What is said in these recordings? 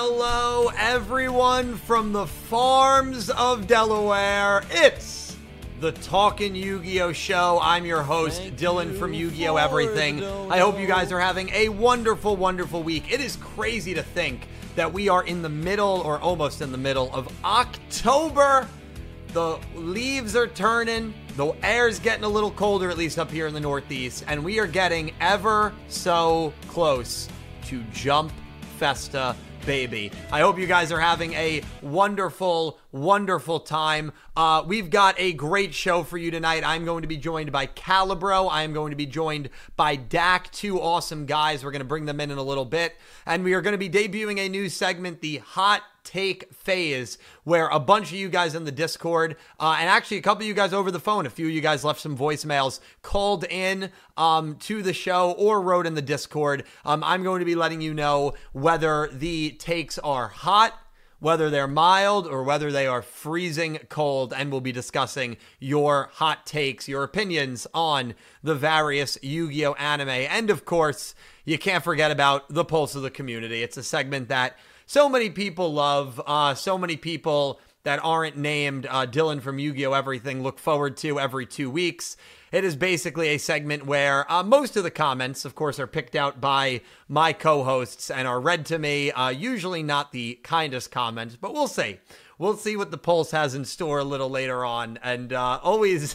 Hello, everyone from the farms of Delaware. It's the Talkin' Yu-Gi-Oh! Show. I'm your host, Dylan from Yu-Gi-Oh! Everything. I hope you guys are having a wonderful, wonderful week. It is crazy to think that we are in the middle, or almost in the middle, of October. The leaves are turning. The air's getting a little colder, at least up here in the Northeast. And we are getting ever so close to Jump Festa, baby. I hope you guys are having a wonderful, wonderful time. We've got a great show for you tonight. I'm going to be joined by Calibro. I am going to be joined by Dak, two awesome guys. We're going to bring them in a little bit. And we are going to be debuting a new segment, the Hot Take Phase, where a bunch of you guys in the Discord, and actually a couple of you guys over the phone, a few of you guys left some voicemails, called in to the show or wrote in the Discord. I'm going to be letting you know whether the takes are hot, whether they're mild, or whether they are freezing cold, and we'll be discussing your hot takes, your opinions on the various Yu-Gi-Oh! Anime. And of course, you can't forget about the Pulse of the Community. It's a segment that so many people love, so many people that aren't named Dylan from Yu-Gi-Oh! Everything look forward to every 2 weeks. It is basically a segment where most of the comments, of course, are picked out by my co-hosts and are read to me. Usually not the kindest comments, but we'll see. We'll see what the Pulse has in store a little later on. And always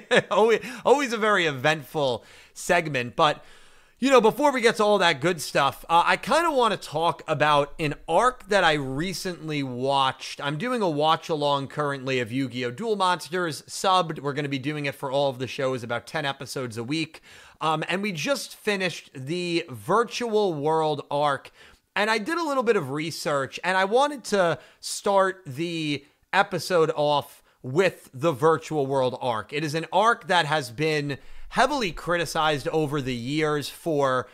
a very eventful segment. But you know, before we get to all that good stuff, I kind of want to talk about an arc that I recently watched. I'm doing a watch-along currently of Yu-Gi-Oh! Duel Monsters subbed. We're going to be doing it for all of the shows, about 10 episodes a week. And we just finished the Virtual World arc. And I did a little bit of research, and I wanted to start the episode off with the Virtual World arc. It is an arc that has been heavily criticized over the years for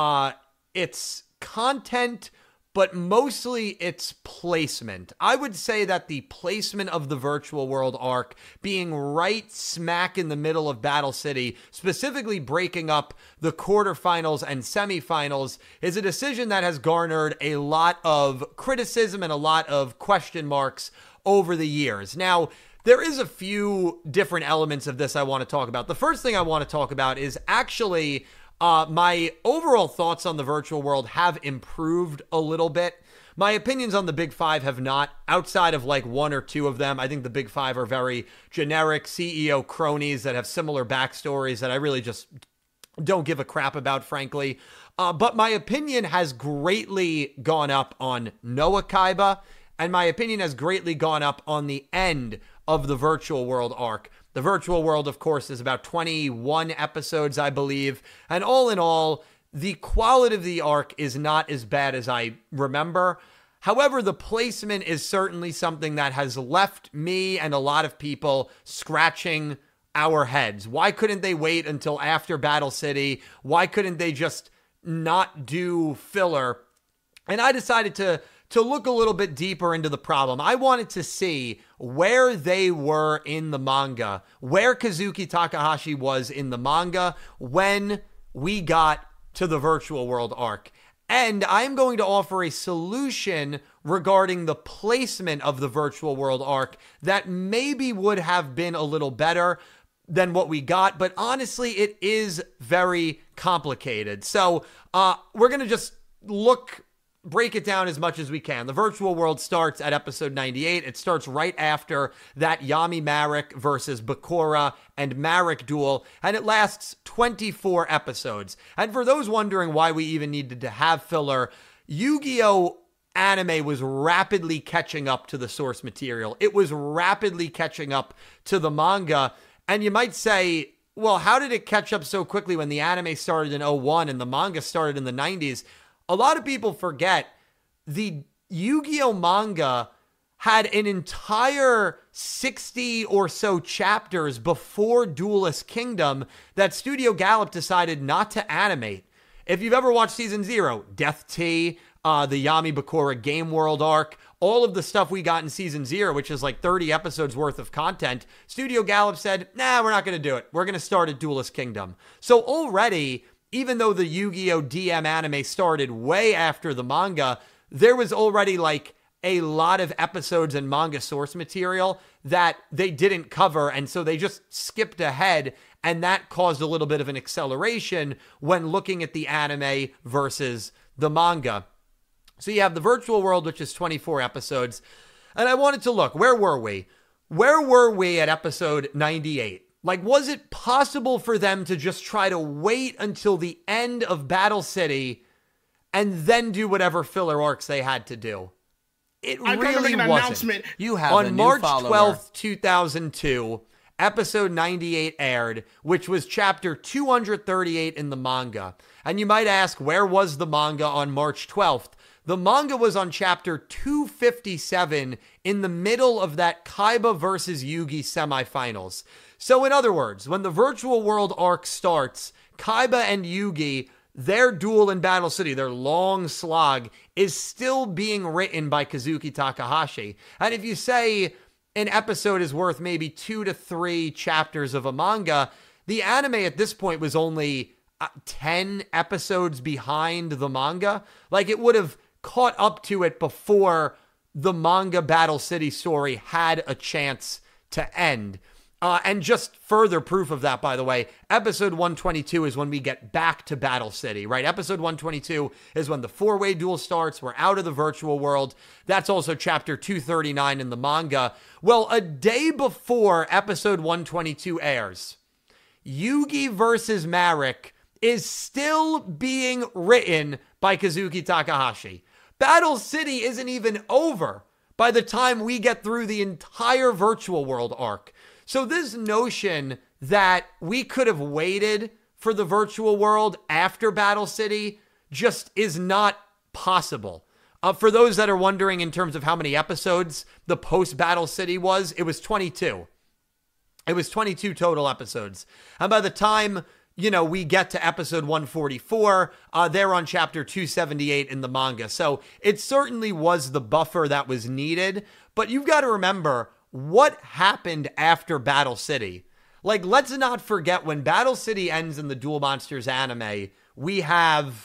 its content, but mostly its placement. I would say that the placement of the Virtual World arc being right smack in the middle of Battle City, specifically breaking up the quarterfinals and semifinals, is a decision that has garnered a lot of criticism and a lot of question marks over the years. Now, there is a few different elements of this I want to talk about. The first thing I want to talk about is actually my overall thoughts on the Virtual World have improved a little bit. My opinions on the Big Five have not, outside of like one or two of them. I think the Big Five are very generic CEO cronies that have similar backstories that I really just don't give a crap about, frankly. But my opinion has greatly gone up on Noah Kaiba, and my opinion has greatly gone up on the end of the Virtual World arc. The Virtual World, of course, is about 21 episodes, I believe. And all in all, the quality of the arc is not as bad as I remember. However, the placement is certainly something that has left me and a lot of people scratching our heads. Why couldn't they wait until after Battle City? Why couldn't they just not do filler? And I decided to look a little bit deeper into the problem. I wanted to see where they were in the manga, where Kazuki Takahashi was in the manga when we got to the Virtual World arc. And I'm going to offer a solution regarding the placement of the Virtual World arc that maybe would have been a little better than what we got, but honestly, it is very complicated. So we're going to just break it down as much as we can. The Virtual World starts at episode 98. It starts right after that Yami Marik versus Bakura and Marik duel, and it lasts 24 episodes. And for those wondering why we even needed to have filler, Yu-Gi-Oh! Anime was rapidly catching up to the source material. It was rapidly catching up to the manga, and you might say, well, how did it catch up so quickly when the anime started in 01 and the manga started in the 90s? A lot of people forget the Yu-Gi-Oh! Manga had an entire 60 or so chapters before Duelist Kingdom that Studio Gallop decided not to animate. If you've ever watched Season 0, Death Tea, the Yami Bakura Game World arc, all of the stuff we got in Season 0, which is like 30 episodes worth of content, Studio Gallop said, nah, we're not going to do it. We're going to start at Duelist Kingdom. So already, even though the Yu-Gi-Oh! DM anime started way after the manga, there was already like a lot of episodes and manga source material that they didn't cover, and so they just skipped ahead, and that caused a little bit of an acceleration when looking at the anime versus the manga. So you have the virtual world, which is 24 episodes, and I wanted to look, where were we? Where were we at episode 98? Like, was it possible for them to just try to wait until the end of Battle City and then do whatever filler arcs they had to do? It really wasn't. You have on March 12th, 2002, episode 98 aired, which was chapter 238 in the manga. And you might ask, where was the manga on March 12th? The manga was on chapter 257 in the middle of that Kaiba versus Yugi semifinals. So in other words, when the virtual world arc starts, Kaiba and Yugi, their duel in Battle City, their long slog, is still being written by Kazuki Takahashi. And if you say an episode is worth maybe 2 to 3 chapters of a manga, the anime at this point was only 10 episodes behind the manga. Like, it would have caught up to it before the manga Battle City story had a chance to end. And just further proof of that, by the way, episode 122 is when we get back to Battle City, right? Episode 122 is when the 4-way duel starts. We're out of the virtual world. That's also chapter 239 in the manga. Well, a day before episode 122 airs, Yugi versus Marek is still being written by Kazuki Takahashi. Battle City isn't even over by the time we get through the entire virtual world arc. So this notion that we could have waited for the virtual world after Battle City just is not possible. For those that are wondering in terms of how many episodes the post-Battle City was, it was 22. It was 22 total episodes. And by the time, we get to episode 144, they're on chapter 278 in the manga. So it certainly was the buffer that was needed. But you've got to remember what happened after Battle City. Like, let's not forget when Battle City ends in the Duel Monsters anime, we have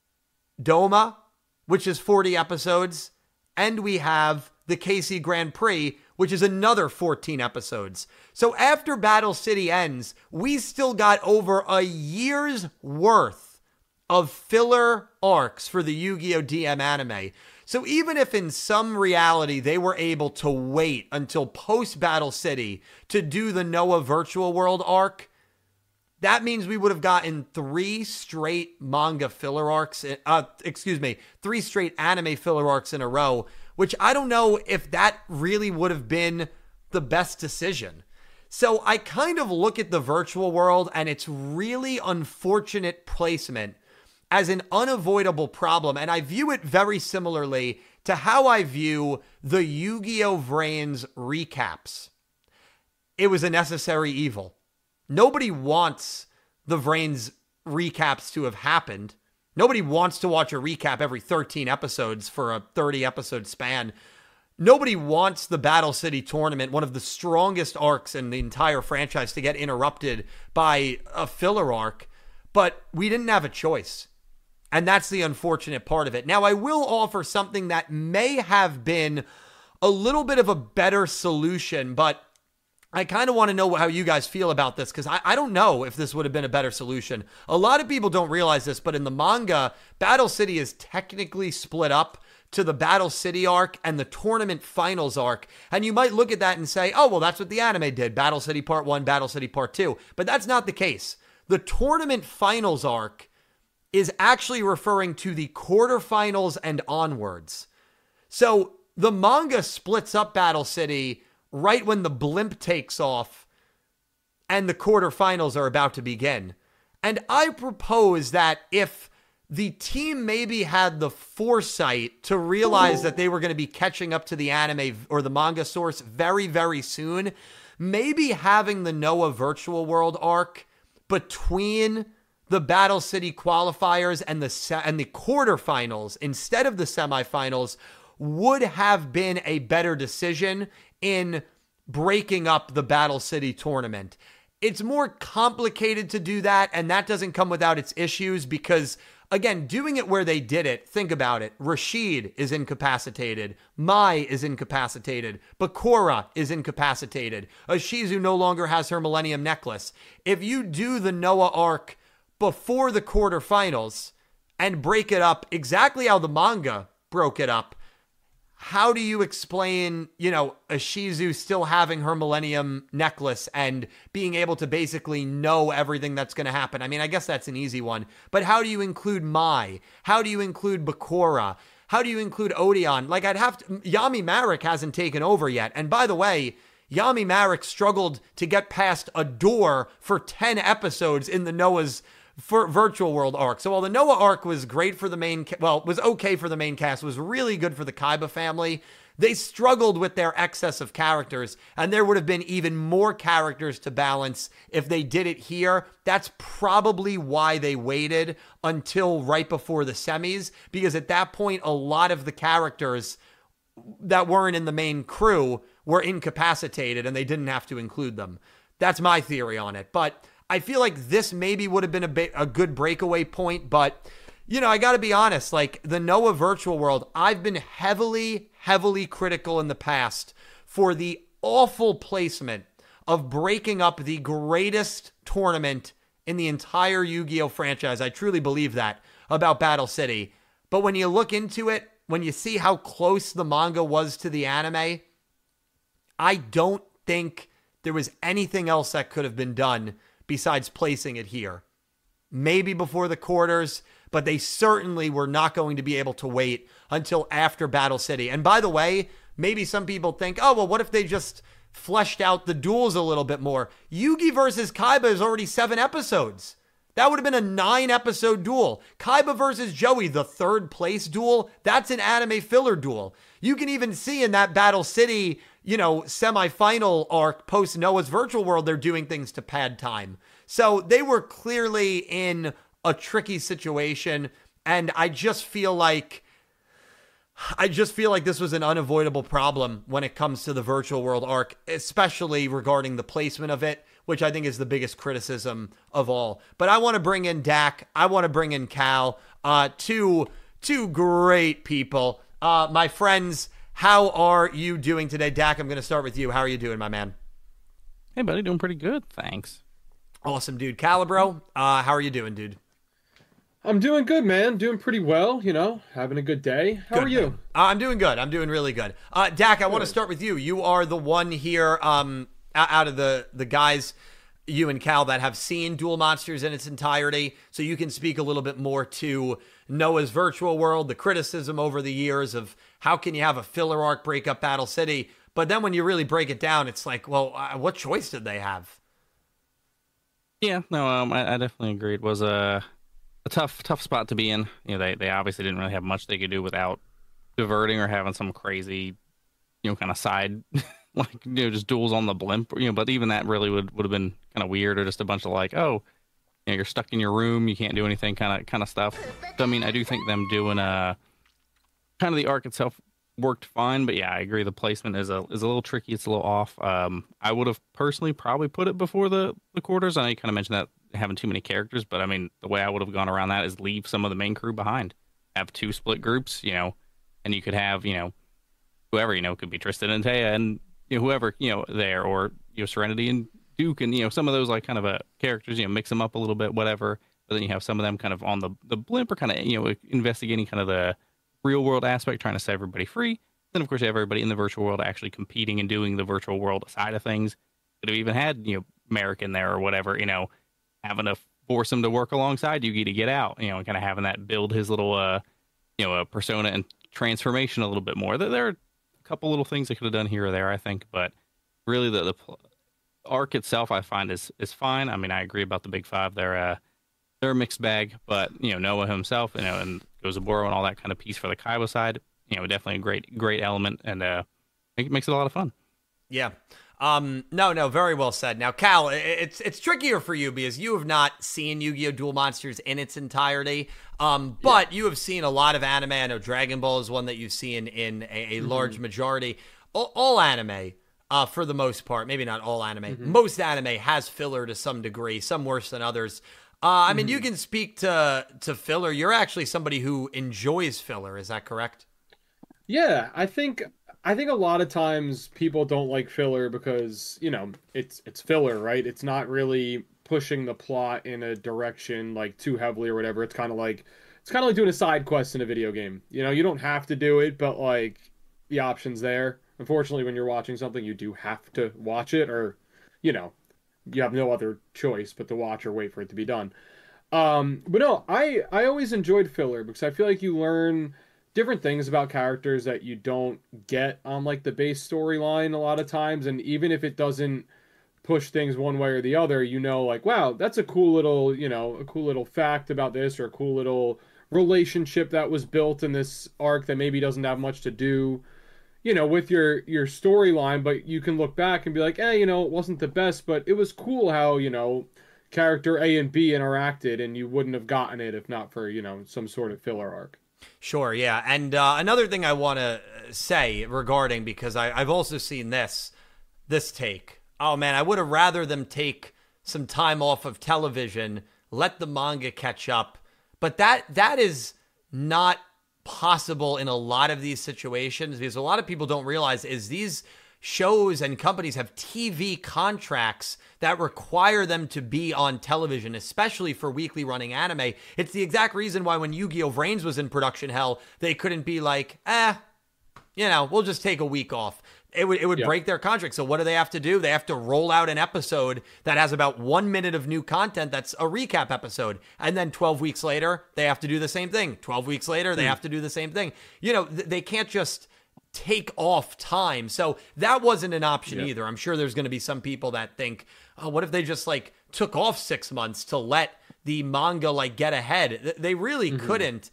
Doma, which is 40 episodes, and we have the KC Grand Prix, which is another 14 episodes. So after Battle City ends, we still got over a year's worth of filler arcs for the Yu-Gi-Oh! DM anime. So even if in some reality they were able to wait until post-Battle City to do the Noah Virtual World arc, that means we would have gotten 3 straight manga filler arcs, 3 straight anime filler arcs in a row, which I don't know if that really would have been the best decision. So I kind of look at the virtual world and its really unfortunate placement as an unavoidable problem, and I view it very similarly to how I view the Yu-Gi-Oh! Vrains recaps. It was a necessary evil. Nobody wants the Vrains recaps to have happened. Nobody wants to watch a recap every 13 episodes for a 30-episode span. Nobody wants the Battle City tournament, one of the strongest arcs in the entire franchise, to get interrupted by a filler arc, but we didn't have a choice. And that's the unfortunate part of it. Now, I will offer something that may have been a little bit of a better solution, but I kind of want to know how you guys feel about this, because I don't know if this would have been a better solution. A lot of people don't realize this, but in the manga, Battle City is technically split up to the Battle City arc and the tournament finals arc. And you might look at that and say, oh, well, that's what the anime did. Battle City Part 1, Battle City Part 2. But that's not the case. The tournament finals arc is actually referring to the quarterfinals and onwards. So the manga splits up Battle City right when the blimp takes off and the quarterfinals are about to begin. And I propose that if the team maybe had the foresight to realize that they were going to be catching up to the anime or the manga source very, very soon, maybe having the Noah Virtual World arc between the Battle City qualifiers and the quarterfinals instead of the semifinals would have been a better decision in breaking up the Battle City tournament. It's more complicated to do that, and that doesn't come without its issues because again, doing it where they did it, think about it. Rashid is incapacitated. Mai is incapacitated. Bakura is incapacitated. Ashizu no longer has her Millennium Necklace. If you do the Noah arc before the quarterfinals and break it up exactly how the manga broke it up, how do you explain, Ashizu still having her Millennium Necklace and being able to basically know everything that's going to happen? I mean, I guess that's an easy one. But how do you include Mai? How do you include Bakura? How do you include Odeon? Like, Yami Marek hasn't taken over yet. And by the way, Yami Marek struggled to get past a door for 10 episodes in the Noah's Virtual World arc. So while the Noah arc was great for the was okay for the main cast, was really good for the Kaiba family, they struggled with their excess of characters, and there would have been even more characters to balance if they did it here. That's probably why they waited until right before the semis, because at that point, a lot of the characters that weren't in the main crew were incapacitated, and they didn't have to include them. That's my theory on it. But I feel like this maybe would have been a good breakaway point, but, I got to be honest, like the Noah Virtual World, I've been heavily critical in the past for the awful placement of breaking up the greatest tournament in the entire Yu-Gi-Oh franchise. I truly believe that about Battle City. But when you look into it, when you see how close the manga was to the anime, I don't think there was anything else that could have been done besides placing it here. Maybe before the quarters, but they certainly were not going to be able to wait until after Battle City. And by the way, maybe some people think, oh, well, what if they just fleshed out the duels a little bit more? Yugi versus Kaiba is already 7 episodes. That would have been a 9-episode duel. Kaiba versus Joey, the 3rd place duel, that's an anime filler duel. You can even see in that Battle City, semifinal arc post Noah's Virtual World, they're doing things to pad time. So they were clearly in a tricky situation, and I just feel like this was an unavoidable problem when it comes to the Virtual World arc, especially regarding the placement of it, which I think is the biggest criticism of all. But I want to bring in Dak. I want to bring in Cal. Two great people. My friends, how are you doing today? Dak, I'm going to start with you. How are you doing, my man? Hey, buddy. Doing pretty good. Thanks. Awesome, dude. Calibro, how are you doing, dude? I'm doing good, man. Doing pretty well, having a good day. How are you? I'm doing good. I'm doing really good. Dak, I want to start with you. You are the one here out of the guys, you and Cal, that have seen Duel Monsters in its entirety, so you can speak a little bit more to Noah's Virtual World, the criticism over the years of how can you have a filler arc break up Battle City, but then when you really break it down, it's like, well, what choice did they have? Yeah, no, I definitely agree. It was a tough spot to be in. They obviously didn't really have much they could do without diverting or having some crazy, kind of side, just duels on the blimp, but even that really would have been kind of weird, or just a bunch of like, oh, you're stuck in your room, you can't do anything kind of stuff. So, I mean, I do think them doing kind of the arc itself worked fine, but yeah, I agree. The placement is a little tricky. It's a little off. I would have personally probably put it before the quarters. I know you kind of mentioned that having too many characters, but I mean, the way I would have gone around that is leave some of the main crew behind. Have 2 split groups, and you could have, whoever, could be Tristan and Taya and whoever, there, or Serenity and Duke, and some of those like kind of characters, mix them up a little bit, whatever. But then you have some of them kind of on the blimp, or kind of investigating kind of the real world aspect, trying to set everybody free. Then of course you have everybody in the virtual world actually competing and doing the virtual world side of things. Could have even had Merrick in there or whatever, having to force him to work alongside Yugi to get out, and kind of having that build his little persona and transformation a little bit more. There are a couple little things they could have done here or there, I think, but really the arc itself I find is fine. I mean, I agree about the big 5. They're a mixed bag, but Noah himself, and Gozaburo and all that kind of piece for the Kaiba side, definitely a great element, and it makes it a lot of fun. Yeah. No, very well said. Now, Cal, it's trickier for you because you have not seen Yu-Gi-Oh! Duel Monsters in its entirety, but you have seen a lot of anime. I know Dragon Ball is one that you've seen in a large majority. All anime, for the most part, maybe not all anime, most anime has filler to some degree, some worse than others. I mean, you can speak to filler. You're actually somebody who enjoys filler. Is that correct? Yeah, I think a lot of times people don't like filler because, it's filler, right? It's not really pushing the plot in a direction like too heavily or whatever. It's kind of like doing a side quest in a video game. You don't have to do it, but like the option's there. Unfortunately, when you're watching something, you do have to watch it, or you know, you have no other choice but to watch or wait for it to be done. But no, I always enjoyed filler because I feel like you learn different things about characters that you don't get on like the base storyline a lot of times, and even if it doesn't push things one way or the other, like, wow, that's a cool little, a cool little fact about this, or a cool little relationship that was built in this arc that maybe doesn't have much to do, with your storyline, but you can look back and be like, it wasn't the best, but it was cool how, character A and B interacted, and you wouldn't have gotten it if not for, some sort of filler arc. Sure, yeah. And another thing I want to say regarding, because I've also seen this take. Oh, man, I would have rather them take some time off of television, let the manga catch up. But that is not possible in a lot of these situations, because a lot of people don't realize is these shows and companies have TV contracts that require them to be on television, especially for weekly running anime. It's the exact reason why when Yu-Gi-Oh! Vrains was in production hell, they couldn't be like, we'll just take a week off. It would break their contract. So what do they have to do? They have to roll out an episode that has about 1 minute of new content that's a recap episode. And then 12 weeks later, they have to do the same thing. 12 weeks later, they have to do the same thing. They can't just take off time. So that wasn't an option either. I'm sure there's going to be some people that think, oh, what if they just like took off 6 months to let the manga like get ahead? They really couldn't.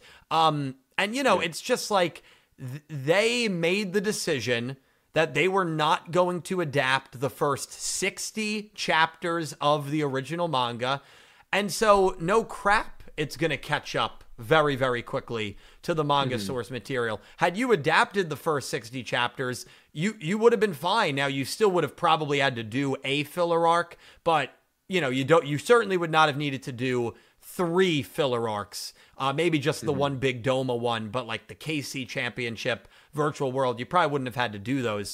It's just like they made the decision that they were not going to adapt the first 60 chapters of the original manga. And so no crap, it's going to catch up very, very quickly to the manga source material. Had you adapted the first 60 chapters, you would have been fine. Now, you still would have probably had to do a filler arc, but you certainly would not have needed to do 3 filler arcs. Maybe just the one big Doma one, but like the KC Championship, Virtual World, you probably wouldn't have had to do those,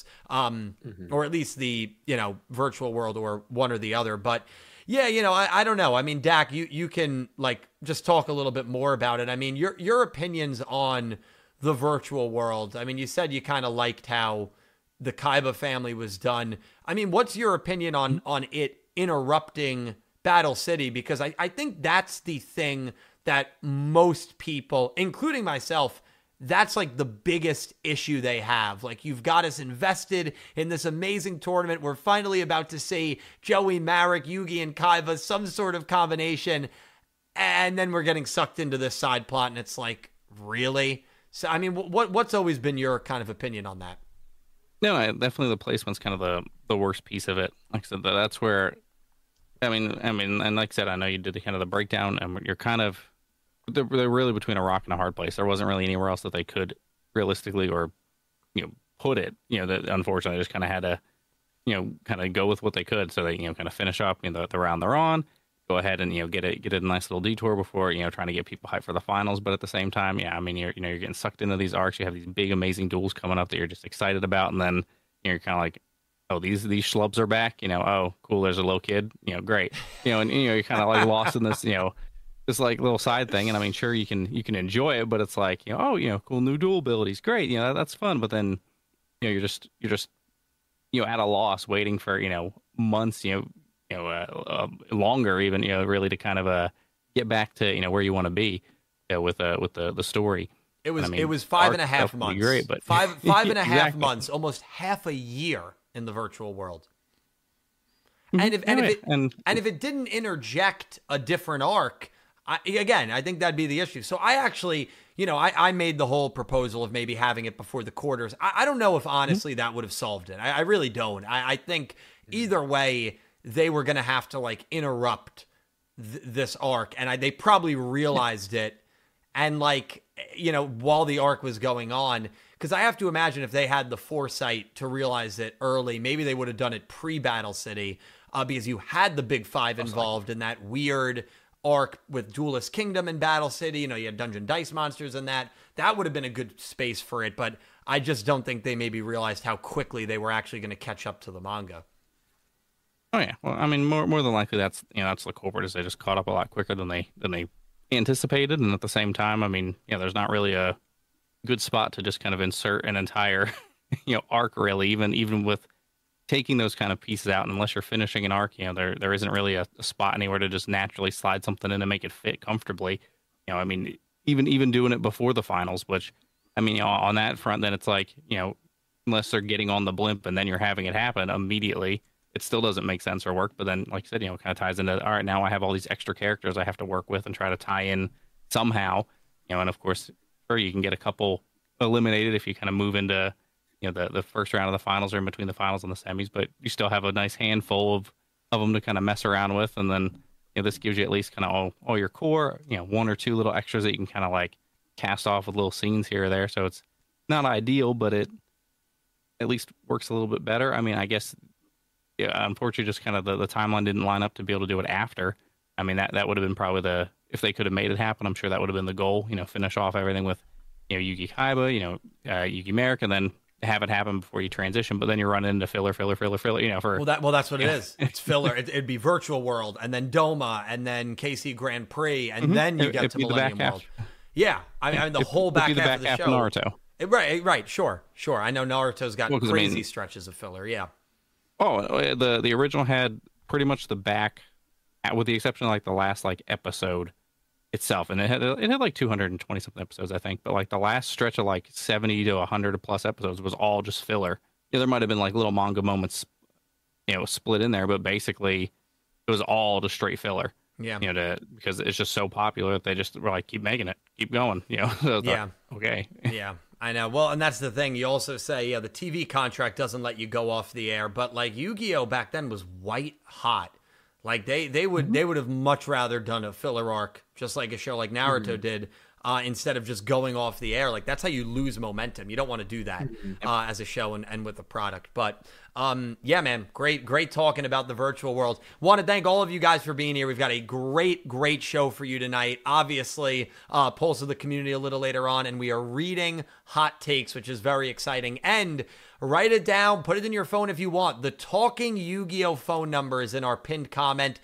or at least the, Virtual World or one or the other. But yeah, I don't know. I mean, Dak, you can like just talk a little bit more about it. I mean, your opinions on the Virtual World. I mean, you said you kind of liked how the Kaiba family was done. I mean, what's your opinion on it interrupting Battle City? Because I think that's the thing that most people, including myself, that's like the biggest issue they have. Like, you've got us invested in this amazing tournament. We're finally about to see Joey, Marek, Yugi, and Kaiba, some sort of combination. And then we're getting sucked into this side plot. And it's like, really? So, I mean, what's always been your kind of opinion on that? No, definitely the placement's kind of the worst piece of it. Like I said, that's where, I mean, and like I said, I know you did the kind of the breakdown, and you're kind of, they're really between a rock and a hard place. There wasn't really anywhere else that they could realistically or, put it. That unfortunately just kind of had to, kind of go with what they could. So they, kind of finish up the round they're on, go ahead and, get a nice little detour before, trying to get people hyped for the finals. But at the same time, I mean, you're getting sucked into these arcs. You have these big, amazing duels coming up that you're just excited about. And then you're kind of like, oh, these schlubs are back. Oh, cool. There's a low kid. Great. And you're kind of like lost in this, this like little side thing. And I mean, sure, you can enjoy it, but it's like, cool new dual abilities. Great. That's fun. But then, you're just at a loss waiting for, months, longer even, really to kind of get back to, where you want to be with the story. It was 5.5 months. Great, but five and a half months, almost half a year in the Virtual World. And if it didn't interject a different arc, I think that'd be the issue. So I actually, I made the whole proposal of maybe having it before the quarters. I don't know if honestly that would have solved it. I really don't. I think either way, they were going to have to like interrupt this arc, and they probably realized it. And like, while the arc was going on, because I have to imagine if they had the foresight to realize it early, maybe they would have done it pre-Battle City, because you had the Big Five involved in that weird arc with Duelist Kingdom and Battle City. You know, you had Dungeon Dice Monsters and that. That would have been a good space for it, but I just don't think they maybe realized how quickly they were actually going to catch up to the manga. Oh yeah, well, I mean, more than likely that's that's the culprit, is they just caught up a lot quicker than they anticipated, and at the same time, I mean, there's not really a good spot to just kind of insert an entire arc, really, even with taking those kind of pieces out, unless you're finishing an arc, there isn't really a spot anywhere to just naturally slide something in and make it fit comfortably. I mean, even doing it before the finals, which, I mean, on that front, then it's like, unless they're getting on the blimp and then you're having it happen immediately, it still doesn't make sense or work. But then, like I said, kind of ties into, all right, now I have all these extra characters I have to work with and try to tie in somehow, and of course, sure, you can get a couple eliminated if you kind of move into, the first round of the finals or in between the finals and the semis, but you still have a nice handful of them to kind of mess around with. And then, this gives you at least kind of all your core, one or two little extras that you can kind of like cast off with little scenes here or there. So it's not ideal, but it at least works a little bit better. I mean, I guess, unfortunately, just kind of the timeline didn't line up to be able to do it after. I mean, that would have been probably if they could have made it happen, I'm sure that would have been the goal, finish off everything with, Yugi Kaiba, Yugi Merrick, and then have it happen before you transition, but then you're running into filler, for that's what it is. It's filler. It'd be Virtual World, and then Doma, and then KC Grand Prix, and then you get to Millennium World. Yeah, I mean the whole back half of the show. Naruto. Right, sure. I know Naruto's got crazy stretches of filler. Yeah. Oh, the original had pretty much the back, with the exception of like the last episode itself, and it had like 220 something episodes, I think, but like the last stretch of like 70 to 100 plus episodes was all just filler. There might have been like little manga moments split in there, but basically it was all just straight filler. Because it's just so popular that they just were like, keep making it, keep going. So yeah, like, okay. Yeah, I know. Well, and that's the thing. You also say, the TV contract doesn't let you go off the air, but like Yu-Gi-Oh back then was white hot. Like they would have much rather done a filler arc, just like a show like Naruto did, instead of just going off the air. Like that's how you lose momentum. You don't want to do that as a show and with a product. But yeah, man, great talking about the virtual world. Want to thank all of you guys for being here. We've got a great show for you tonight. Obviously, Pulse of the Community a little later on, and we are reading hot takes, which is very exciting. And write it down. Put it in your phone if you want. The Talking Yu-Gi-Oh! Phone number is in our pinned comment,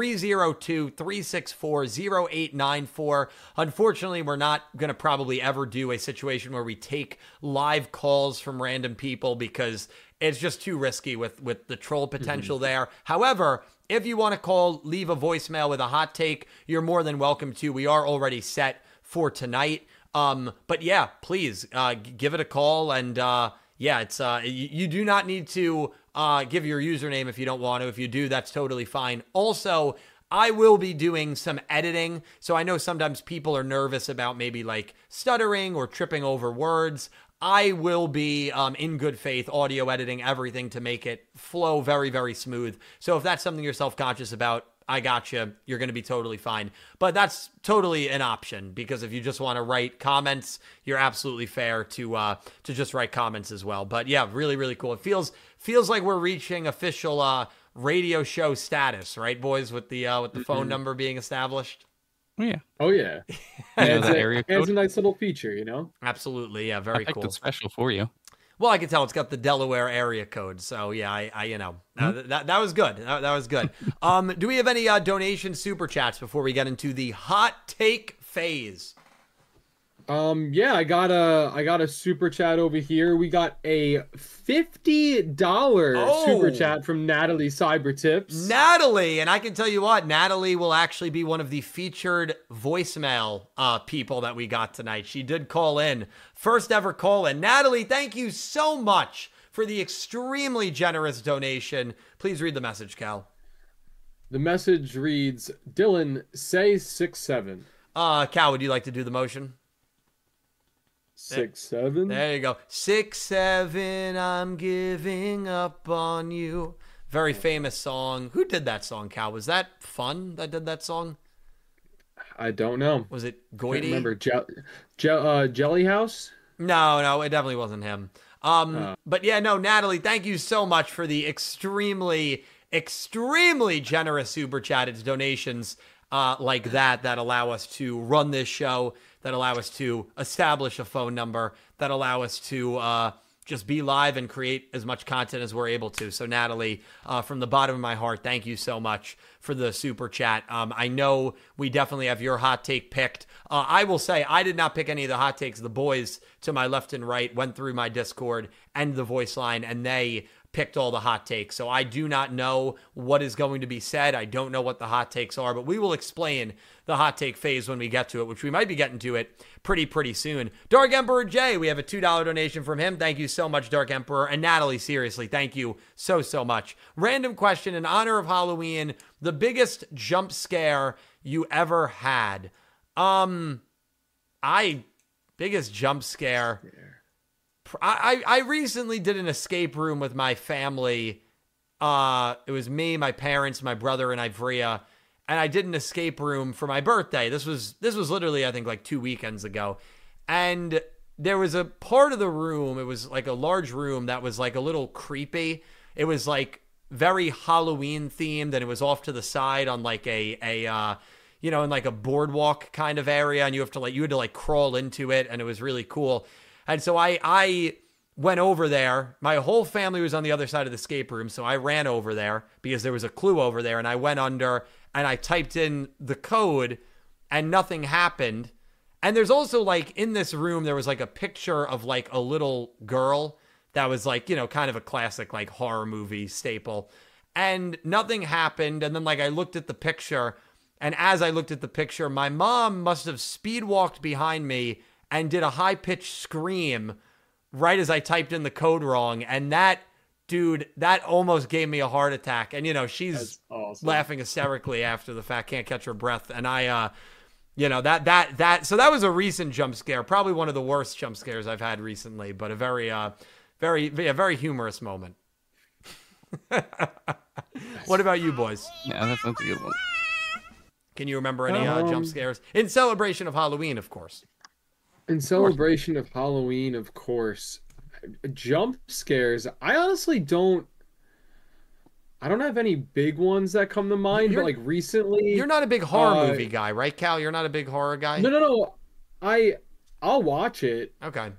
302-364-0894. Unfortunately, we're not going to probably ever do a situation where we take live calls from random people because it's just too risky with the troll potential there. However, if you want to call, leave a voicemail with a hot take, you're more than welcome to. We are already set for tonight. But yeah, please give it a call and yeah, it's you do not need to give your username if you don't want to. If you do, that's totally fine. Also, I will be doing some editing, so I know sometimes people are nervous about maybe like stuttering or tripping over words. I will be, in good faith, audio editing everything to make it flow very, very smooth. So if that's something you're self-conscious about, I got you. You're going to be totally fine. But that's totally an option, because if you just want to write comments, you're absolutely fair to just write comments as well. But yeah, really, really cool. It feels like we're reaching official radio show status, right, boys? With the phone number being established. Yeah. Oh yeah. It's a nice little feature, Absolutely. Yeah. Very cool. It's special for you. Well, I can tell it's got the Delaware area code. So yeah, that was good. That was good. Do we have any donation super chats before we get into the hot take phase? Yeah, I got a super chat over here. We got a $50 super chat from Natalie Cybertips. Natalie, and I can tell you what, Natalie will actually be one of the featured voicemail people that we got tonight. She did call in. First ever call in. Natalie, thank you so much for the extremely generous donation. Please read the message, Cal. The message reads, Dylan, say 6-7. Cal, would you like to do the motion? 6-7. There you go. 6-7, I'm giving up on you. Very famous song. Who did that song, Cal? Was that Fun that did that song? I don't know. Was it Goity? Remember Jelly House? No, it definitely wasn't him. But yeah, no, Natalie, thank you so much for the extremely generous super chat. It's donations. like that allow us to run this show, that allow us to establish a phone number, that allow us to just be live and create as much content as we're able to. So Natalie, from the bottom of my heart, thank you so much for the super chat. I know we definitely have your hot take picked. I will say I did not pick any of the hot takes. The boys to my left and right went through my Discord and the voice line, and they picked all the hot takes. So I do not know what is going to be said. I don't know what the hot takes are, but we will explain the hot take phase when we get to it, which we might be getting to it pretty soon. Dark Emperor J, we have a $2 donation from him. Thank you so much, Dark Emperor. And Natalie, seriously, thank you so much. Random question in honor of Halloween, the biggest jump scare you ever had. Biggest jump scare. I recently did an escape room with my family. It was me, my parents, my brother, and Ivrea. And I did an escape room for my birthday. This was literally, I think, like 2 weekends ago. And there was a part of the room, it was like a large room that was like a little creepy. It was like very Halloween themed, and it was off to the side on like a in like a boardwalk kind of area, and you had to like crawl into it, and it was really cool. And so I went over there. My whole family was on the other side of the escape room, so I ran over there because there was a clue over there, and I went under and I typed in the code and nothing happened. And there's also like in this room, there was like a picture of like a little girl that was like, kind of a classic like horror movie staple, and nothing happened. And then like I looked at the picture, and as I looked at the picture, my mom must have speed walked behind me and did a high-pitched scream right as I typed in the code wrong. And that almost gave me a heart attack. And, she's awesome. Laughing hysterically after the fact, can't catch her breath. And I, so that was a recent jump scare, probably one of the worst jump scares I've had recently, but a very humorous moment. What about you, boys? Yeah, that's a good one. Can you remember any jump scares? In celebration of Halloween, of course. In celebration of Halloween, of course. Jump scares, I honestly don't have any big ones that come to mind, but like recently... You're not a big horror movie guy, right, Cal? You're not a big horror guy? No. I'll watch it. Okay.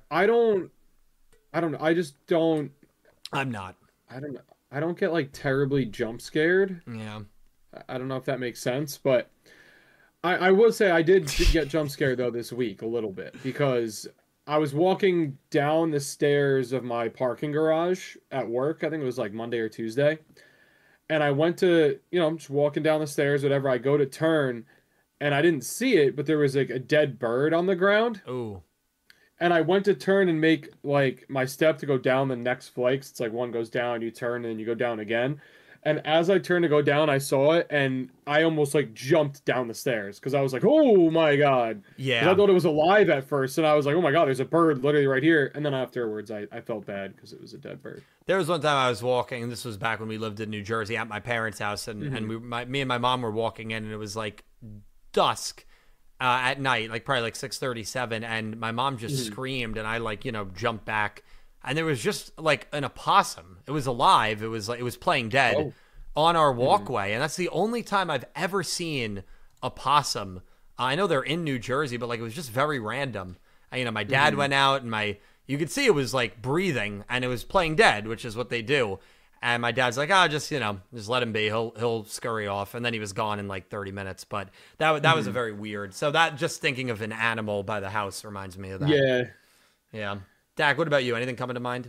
I just don't... I'm not. I don't get like terribly jump scared. Yeah. I don't know if that makes sense, but I will say I did get jump scared though this week a little bit, because I was walking down the stairs of my parking garage at work. I think it was like Monday or Tuesday. And I went to, I'm just walking down the stairs, whatever. I go to turn and I didn't see it, but there was like a dead bird on the ground. Ooh. And I went to turn and make like my step to go down the next flight. It's like one goes down, you turn, and then you go down again. And as I turned to go down, I saw it, and I almost like jumped down the stairs because I was like, "Oh my god!" Yeah, I thought it was alive at first, and I was like, "Oh my god, there's a bird literally right here." And then afterwards, I felt bad because it was a dead bird. There was one time I was walking, and this was back when we lived in New Jersey at my parents' house, and me and my mom were walking in, and it was like dusk at night, like probably like 6:37, and my mom just screamed, and I like jumped back. And there was just like an opossum. It was alive. It was playing dead on our walkway. And that's the only time I've ever seen a possum. I know they're in New Jersey, but like it was just very random. My dad went out, and you could see it was like breathing, and it was playing dead, which is what they do. And my dad's like, just let him be. He'll scurry off. And then he was gone in like 30 minutes. But that was a very weird. So that, just thinking of an animal by the house reminds me of that. Yeah. Yeah. Dak, what about you? Anything coming to mind?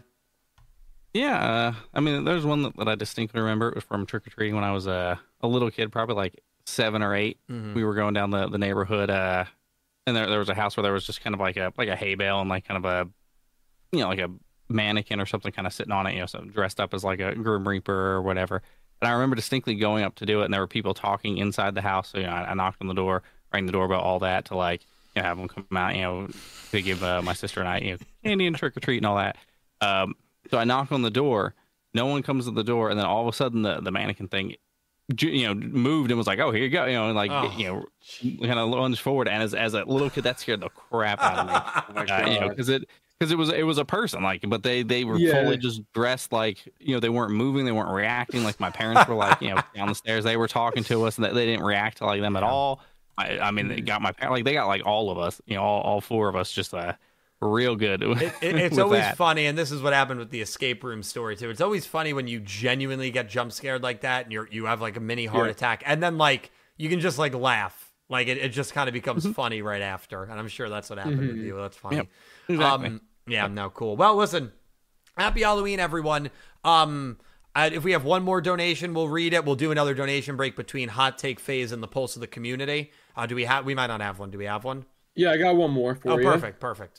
Yeah, there's one that I distinctly remember. It was from trick-or-treating when I was a little kid, probably like 7 or 8. We were going down the neighborhood, and there was a house where there was just kind of like a hay bale and like kind of a, like a mannequin or something kind of sitting on it, so dressed up as like a Grim Reaper or whatever. And I remember distinctly going up to do it, and there were people talking inside the house. So, I knocked on the door, rang the doorbell, all that, to like, have them come out, to give my sister and I, candy and trick or treat and all that. So I knock on the door, no one comes to the door, and then all of a sudden the mannequin thing, moved and was like, "Oh, here you go," and like, kind of lunged forward. And as a little kid, that scared the crap out of me, because because it was a person, like, but they were fully just dressed like, they weren't moving, they weren't reacting. Like my parents were like, down the stairs, they were talking to us, and they didn't react to like them at all. I mean, they got they got like all of us, all four of us, just real good. It's always funny, and this is what happened with the escape room story too. It's always funny when you genuinely get jump scared like that, and you have like a mini heart attack, and then like you can just like laugh. Like it just kind of becomes funny right after, and I'm sure that's what happened with you. That's funny. Yep, exactly. No, cool. Well, listen, happy Halloween, everyone. If we have one more donation, we'll read it. We'll do another donation break between Hot Take Phase and the Pulse of the Community. Do we have? We might not have one. Do we have one? Yeah, I got one more for you. Perfect.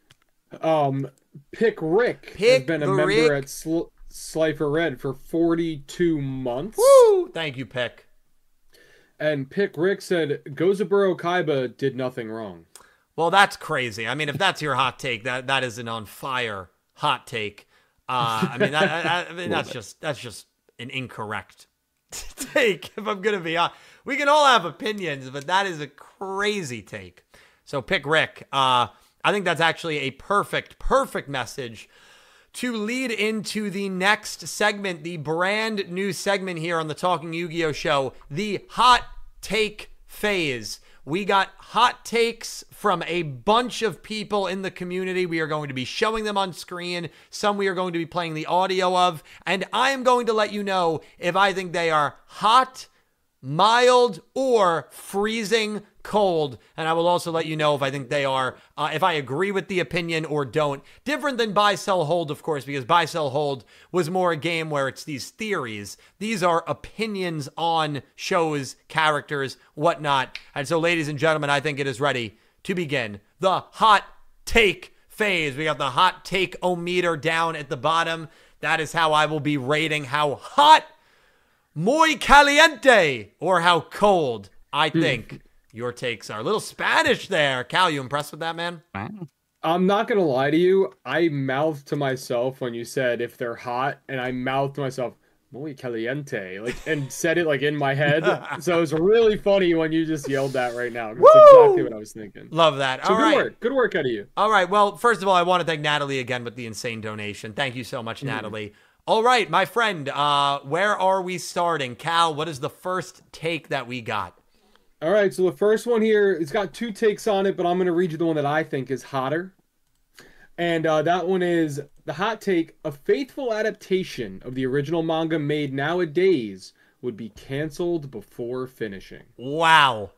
Pick Rick has been a member at Slifer Red for 42 months. Woo! Thank you, Pick. And Pick Rick said, Gozaburo Kaiba did nothing wrong. Well, that's crazy. I mean, if that's your hot take, that is an on fire hot take. I mean, that's just an incorrect take. If I'm gonna be honest, we can all have opinions, but that is a crazy take. So Pick Rick. I think that's actually a perfect message to lead into the next segment, the brand new segment here on the Talking Yu-Gi-Oh! Show, the Hot Take Phase. We got hot takes from a bunch of people in the community. We are going to be showing them on screen. Some we are going to be playing the audio of. And I am going to let you know if I think they are hot, mild, or freezing cold. And I will also let you know if I think they are, if I agree with the opinion or don't. Different than Buy, Sell, Hold, of course, because Buy, Sell, Hold was more a game where it's these theories. These are opinions on shows, characters, whatnot. And so, ladies and gentlemen, I think it is ready to begin the Hot Take Phase. We got the Hot Take-o-meter down at the bottom. That is how I will be rating how hot, muy caliente, or how cold I think your takes are. A little Spanish there. Cal, you impressed with that, man? I'm not going to lie to you. I mouthed to myself when you said if they're hot, and I mouthed to myself, muy caliente, like, and said it like in my head. So it's really funny when you just yelled that right now. That's exactly what I was thinking. Love that. So good work out of you. All right. Well, first of all, I want to thank Natalie again with the insane donation. Thank you so much, Natalie. All right, my friend, where are we starting? Cal, what is the first take that we got? All right, so the first one here, it's got two takes on it, but I'm going to read you the one that I think is hotter. And that one is the hot take: a faithful adaptation of the original manga made nowadays would be canceled before finishing. Wow.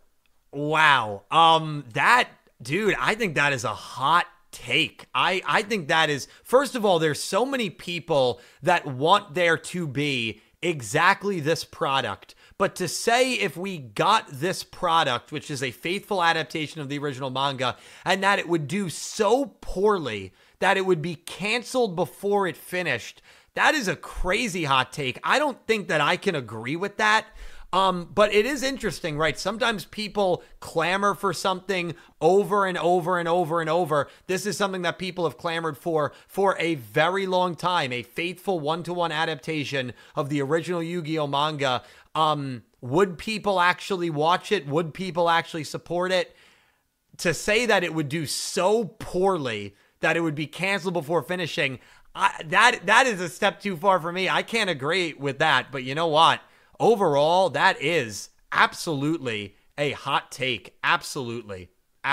Dude, I think that is a hot take. I think that is, first of all, there's so many people that want there to be exactly this product. But to say if we got this product, which is a faithful adaptation of the original manga, and that it would do so poorly that it would be canceled before it finished, that is a crazy hot take. I don't think that I can agree with that. But it is interesting, right? Sometimes people clamor for something over and over and over and over. This is something that people have clamored for a very long time, a faithful one-to-one adaptation of the original Yu-Gi-Oh! Manga. Would people actually watch it? Would people actually support it? To say that it would do so poorly that it would be canceled before finishing, that is a step too far for me. I can't agree with that, but you know what? Overall, that is absolutely a hot take. Absolutely.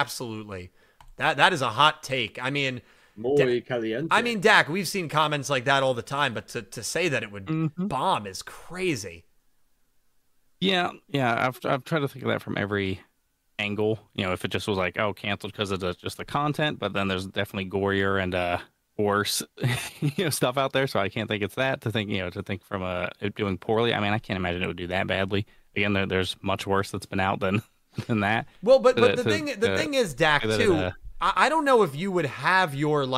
That is a hot take. I mean, muy caliente. I mean, Dak, we've seen comments like that all the time, but to say that it would bomb is crazy. Yeah. I've tried to think of that from every angle. If it just was like, oh, canceled because of just the content, but then there's definitely gorier and worse stuff out there, so I can't think it's that. To think from it doing poorly, I mean, I can't imagine it would do that badly. Again, there's much worse that's been out than that. Well, but the thing is, Dak, too, I don't know if you would have your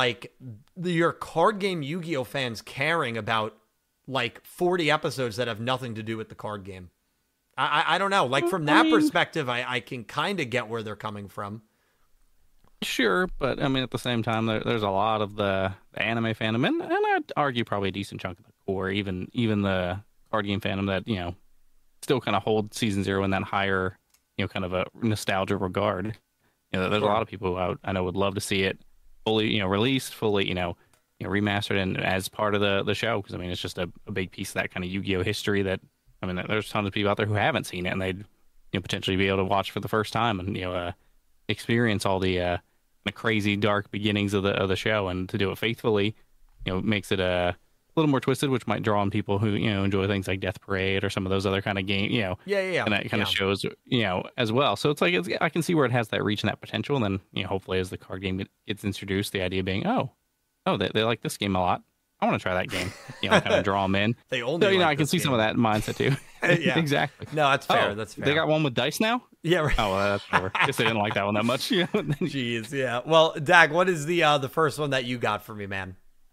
card game Yu-Gi-Oh fans caring about 40 episodes that have nothing to do with the card game. I don't know. From that perspective, I can kind of get where they're coming from. Sure, but I mean, at the same time, there's a lot of the anime fandom, and I'd argue probably a decent chunk of the core, even the card game fandom that still kind of hold Season 0 in that higher kind of a nostalgia regard. There's a lot of people who I know would love to see it fully, released, fully, remastered and as part of the show. Because I mean, it's just a big piece of that kind of Yu-Gi-Oh history that, I mean, there's tons of people out there who haven't seen it and they'd, potentially be able to watch for the first time and, experience all the crazy dark beginnings of the show, and to do it faithfully, makes it a little more twisted, which might draw on people who enjoy things like Death Parade or some of those other kind of game, and that kind of shows, as well. So it's like I can see where it has that reach and that potential, and then hopefully as the card game gets introduced, the idea being they like this game a lot. I want to try that game. Kind of draw them in. They only, so, like I can see some of that mindset too. Yeah, exactly. No, that's fair. That's fair. They got one with dice now. Yeah. Right. Oh, well, that's whatever. Guess they didn't like that one that much. Jeez. Yeah. Well, Dag, what is the first one that you got for me, man?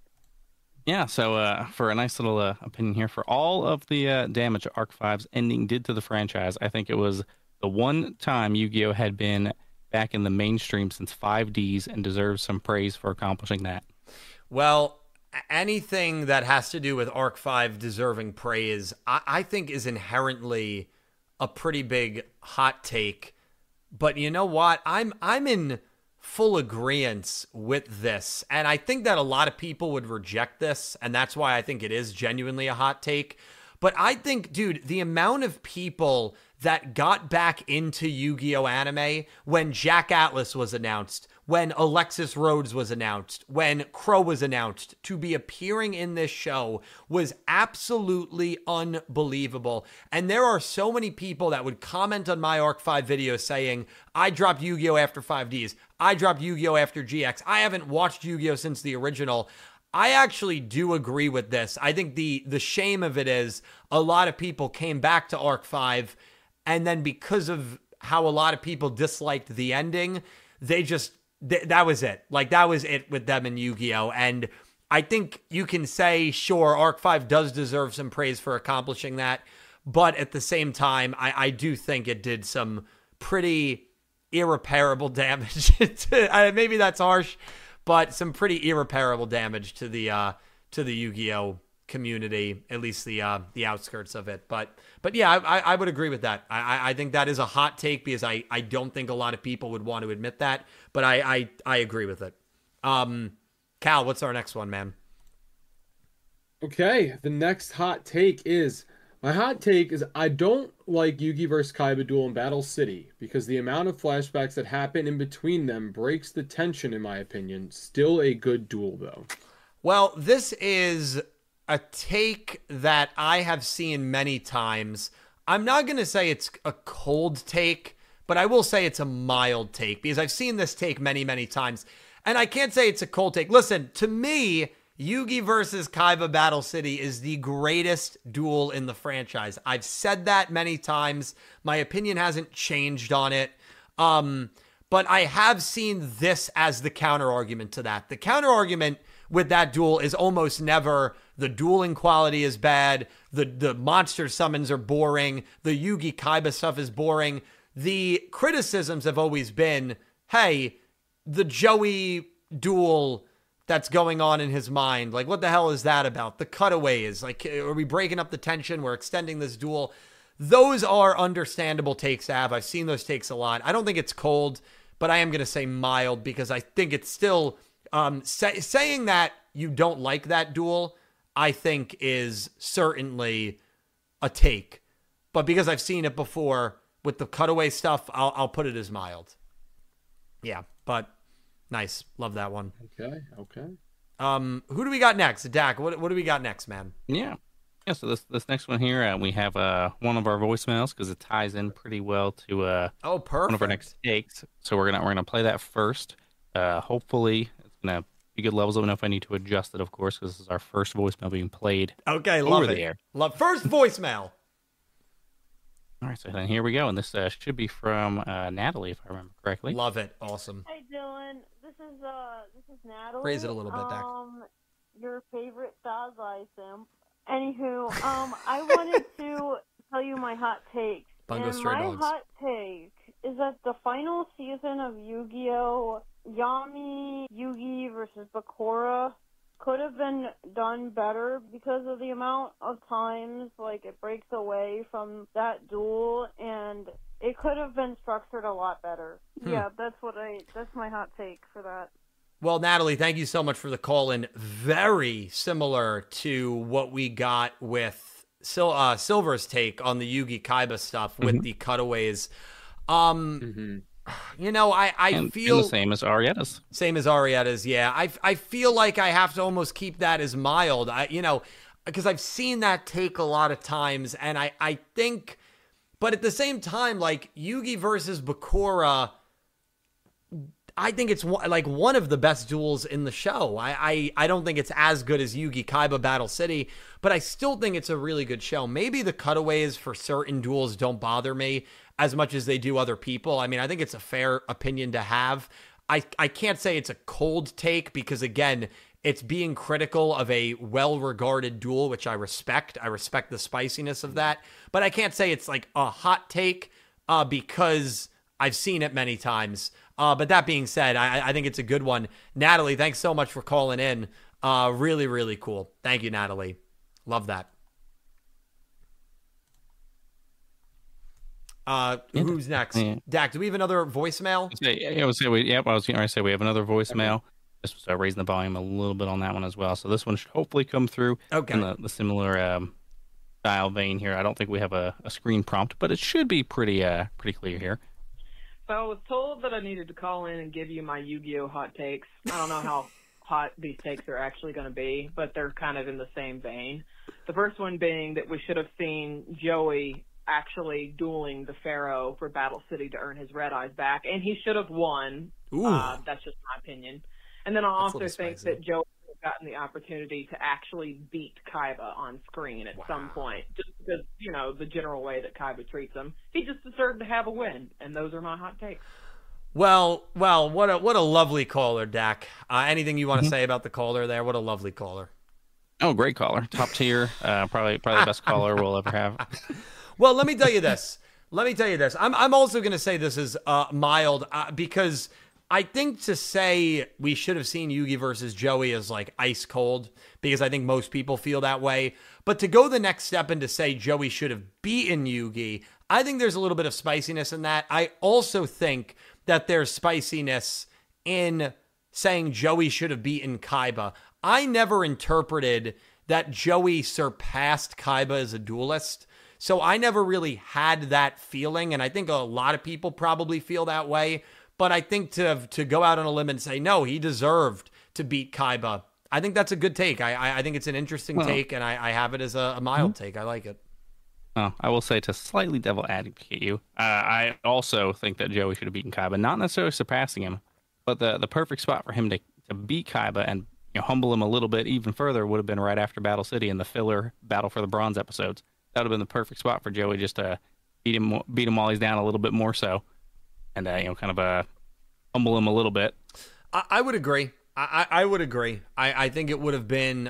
Yeah. So for a nice little opinion here, for all of the damage Arc 5's ending did to the franchise, I think it was the one time Yu-Gi-Oh had been back in the mainstream since 5Ds and deserves some praise for accomplishing that. Well, anything that has to do with Arc 5 deserving praise, I think is inherently a pretty big hot take. But you know what? I'm in full agreement with this. And I think that a lot of people would reject this. And that's why I think it is genuinely a hot take. But I think, dude, the amount of people that got back into Yu-Gi-Oh! Anime when Jack Atlas was announced, when Alexis Rhodes was announced, when Crow was announced to be appearing in this show was absolutely unbelievable. And there are so many people that would comment on my Arc 5 video saying, I dropped Yu-Gi-Oh! After 5Ds. I dropped Yu-Gi-Oh! After GX. I haven't watched Yu-Gi-Oh! Since the original. I actually do agree with this. I think the shame of it is a lot of people came back to Arc 5, and then because of how a lot of people disliked the ending, they just, that was it. Like, that was it with them in Yu-Gi-Oh! And I think you can say, sure, Arc 5 does deserve some praise for accomplishing that, but at the same time, I do think it did some pretty irreparable damage. Maybe that's harsh, but some pretty irreparable damage to the Yu-Gi-Oh! Community, at least the outskirts of it. But yeah, I would agree with that. I think that is a hot take because I don't think a lot of people would want to admit that, but I agree with it. Cal, what's our next one, man? Okay, the next hot take is, my hot take is I don't like Yugi vs. Kaiba duel in Battle City because the amount of flashbacks that happen in between them breaks the tension, in my opinion. Still a good duel, though. Well, this is a take that I have seen many times. I'm not going to say it's a cold take, but I will say it's a mild take because I've seen this take many, many times. And I can't say it's a cold take. Listen, to me, Yugi versus Kaiba Battle City is the greatest duel in the franchise. I've said that many times. My opinion hasn't changed on it. But I have seen this as the counter argument to that. The counter argument with that duel is almost never the dueling quality is bad, the monster summons are boring, the Yugi Kaiba stuff is boring. The criticisms have always been, hey, the Joey duel that's going on in his mind, like, what the hell is that about? The cutaways, like, are we breaking up the tension? We're extending this duel. Those are understandable takes to have. I've seen those takes a lot. I don't think it's cold, but I am going to say mild because I think it's still saying that you don't like that duel, I think is certainly a take. But because I've seen it before with the cutaway stuff, I'll put it as mild. Yeah, but nice. Love that one. Okay. Who do we got next? Dak, what do we got next, man? Yeah, so this next one here, we have one of our voicemails because it ties in pretty well to perfect. One of our next takes. So we're gonna play that first. Hopefully it's gonna be good levels. Let me know if I need to adjust it, of course, because this is our first voicemail being played. Okay, love it. There. Love first voicemail. All right, so then here we go, and this should be from Natalie, if I remember correctly. Love it. Awesome. Hi, Dylan. This is Natalie. Raise it a little bit, Dak. Your favorite Dazai sim. Anywho, I wanted to tell you my hot take. Bungo and Stray my Dogs. hot take is that the final season of Yu-Gi-Oh! Yami Yugi versus Bakura could have been done better because of the amount of times like it breaks away from that duel, and it could have been structured a lot better. Yeah, that's my hot take for that. Well, Natalie, thank you so much for the call in. Very similar to what we got with Silver's take on the Yugi Kaiba stuff with the cutaways. You know, I feel and the same as Arietta's. Same as Arietta's, yeah. I feel like I have to almost keep that as mild. Because I've seen that take a lot of times, and I think, but at the same time, like Yugi versus Bakura, I think it's like one of the best duels in the show. I don't think it's as good as Yugi Kaiba Battle City, but I still think it's a really good show. Maybe the cutaways for certain duels don't bother me as much as they do other people. I mean, I think it's a fair opinion to have. I can't say it's a cold take because, again, it's being critical of a well-regarded duel, which I respect. I respect the spiciness of that. But I can't say it's like a hot take because I've seen it many times. But that being said, I think it's a good one. Natalie, thanks so much for calling in. Really, really cool. Thank you, Natalie. Love that. Who's next? Yeah. Dak, do we have another voicemail? I was going to say we have another voicemail. Just start raising the volume a little bit on that one as well. So this one should hopefully come through in the similar style vein here. I don't think we have a screen prompt, but it should be pretty clear here. So I was told that I needed to call in and give you my Yu-Gi-Oh! Hot takes. I don't know how hot these takes are actually going to be, but they're kind of in the same vein. The first one being that we should have seen Joey actually dueling the Pharaoh for Battle City to earn his Red Eyes back, and he should have won. That's just my opinion. And then I also think that Joey would have gotten the opportunity to actually beat Kaiba on screen at some point, just because, you know, the general way that Kaiba treats him. He just deserved to have a win, and those are my hot takes. Well, what a lovely caller, Dak. Anything you want to say about the caller there? What a lovely caller. Oh, great caller. Top tier. Probably the best caller we'll ever have. Well, let me tell you this. I'm also going to say this is mild because I think to say we should have seen Yugi versus Joey is like ice cold because I think most people feel that way. But to go the next step and to say Joey should have beaten Yugi, I think there's a little bit of spiciness in that. I also think that there's spiciness in saying Joey should have beaten Kaiba. I never interpreted that Joey surpassed Kaiba as a duelist. So I never really had that feeling, and I think a lot of people probably feel that way. But I think to go out on a limb and say, no, he deserved to beat Kaiba, I think that's a good take. I think it's an interesting take, and I have it as a mild take. I like it. Well, I will say to slightly devil advocate you, I also think that Joey should have beaten Kaiba, not necessarily surpassing him, but the perfect spot for him to beat Kaiba and humble him a little bit even further would have been right after Battle City in the filler Battle for the Bronze episodes. That would have been the perfect spot for Joey just to beat him while he's down a little bit more so, and kind of humble him a little bit. I would agree. I would agree. I think it would have been.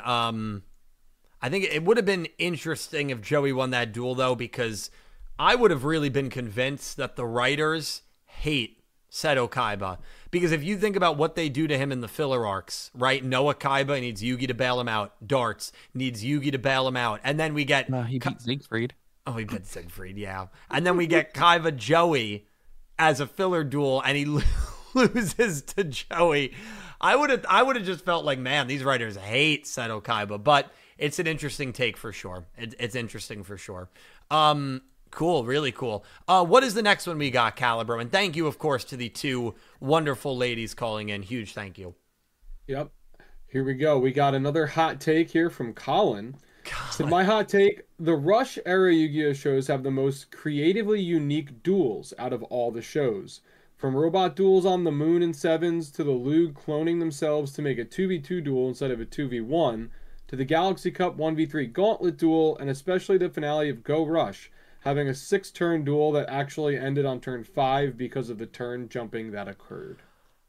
I think it would have been interesting if Joey won that duel though, because I would have really been convinced that the writers hate Seto Kaiba. Because if you think about what they do to him in the filler arcs, right? Noah Kaiba needs Yugi to bail him out. Darts needs Yugi to bail him out. And then we get... he beat Siegfried. Oh, he beat Siegfried, yeah. And then we get Kaiba Joey as a filler duel, and he loses to Joey. I would have just felt like, man, these writers hate Seto Kaiba. But it's an interesting take for sure. It's interesting for sure. Cool, really cool. What is the next one we got, Calibro? And thank you, of course, to the two wonderful ladies calling in. Huge thank you. Yep. Here we go. We got another hot take here from Colin. So my hot take, the Rush era Yu-Gi-Oh! Shows have the most creatively unique duels out of all the shows. From robot duels on the moon in Sevens to the Lug cloning themselves to make a 2v2 duel instead of a 2v1, to the Galaxy Cup 1v3 Gauntlet duel, and especially the finale of Go Rush, having a 6-turn duel that actually ended on turn 5 because of the turn jumping that occurred.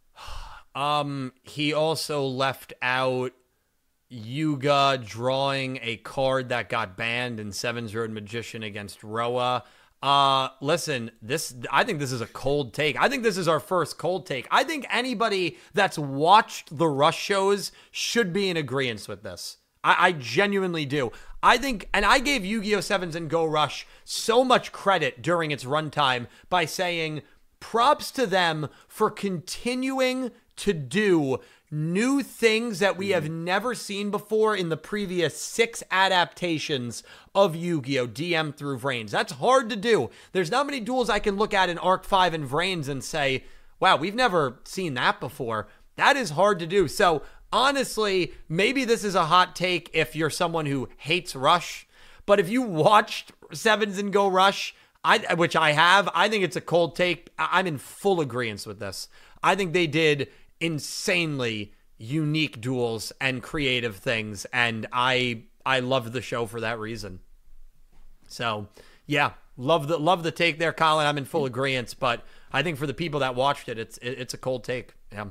He also left out Yuga drawing a card that got banned in Seven's Road Magician against Roa. Listen, I think this is a cold take. I think this is our first cold take. I think anybody that's watched the Rush shows should be in agreement with this. I genuinely do. I think, and I gave Yu-Gi-Oh! Sevens and Go Rush so much credit during its runtime by saying props to them for continuing to do new things that we have never seen before in the previous 6 adaptations of Yu-Gi-Oh! DM through Vrains. That's hard to do. There's not many duels I can look at in Arc 5 and Vrains and say, wow, we've never seen that before. That is hard to do. So honestly, maybe this is a hot take if you're someone who hates Rush, but if you watched Sevens and Go Rush, which I have, I think it's a cold take. I'm in full agreement with this. I think they did insanely unique duels and creative things, and I love the show for that reason. So yeah, love the take there, Colin. I'm in full agreement, but I think for the people that watched it, it's a cold take. Yeah.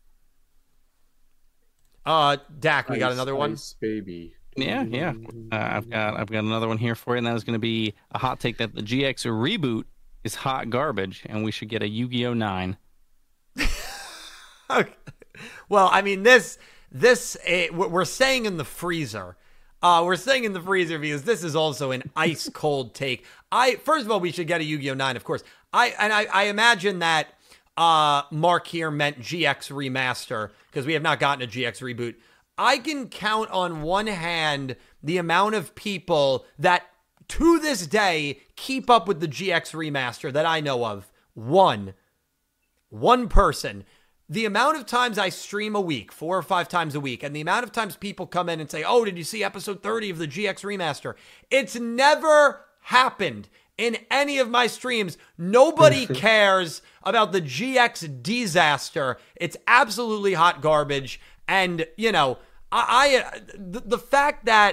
Dak, we got another one. Baby. Yeah. I've got another one here for you, and that is going to be a hot take that the GX reboot is hot garbage, and we should get a Yu-Gi-Oh! 9. Okay. Well, I mean, this we're staying in the freezer. We're staying in the freezer because this is also an ice cold take. First of all, we should get a Yu-Gi-Oh! 9, of course. I imagine that Mark here meant GX remaster because we have not gotten a GX reboot. I can count on one hand the amount of people that to this day keep up with the GX remaster that I know of. One person. The amount of times I stream a week, 4 or 5 times a week, and the amount of times people come in and say, oh, did you see episode 30 of the GX remaster? It's never happened in any of my streams. Nobody cares about the GX disaster. It's absolutely hot garbage. And, you know, the fact that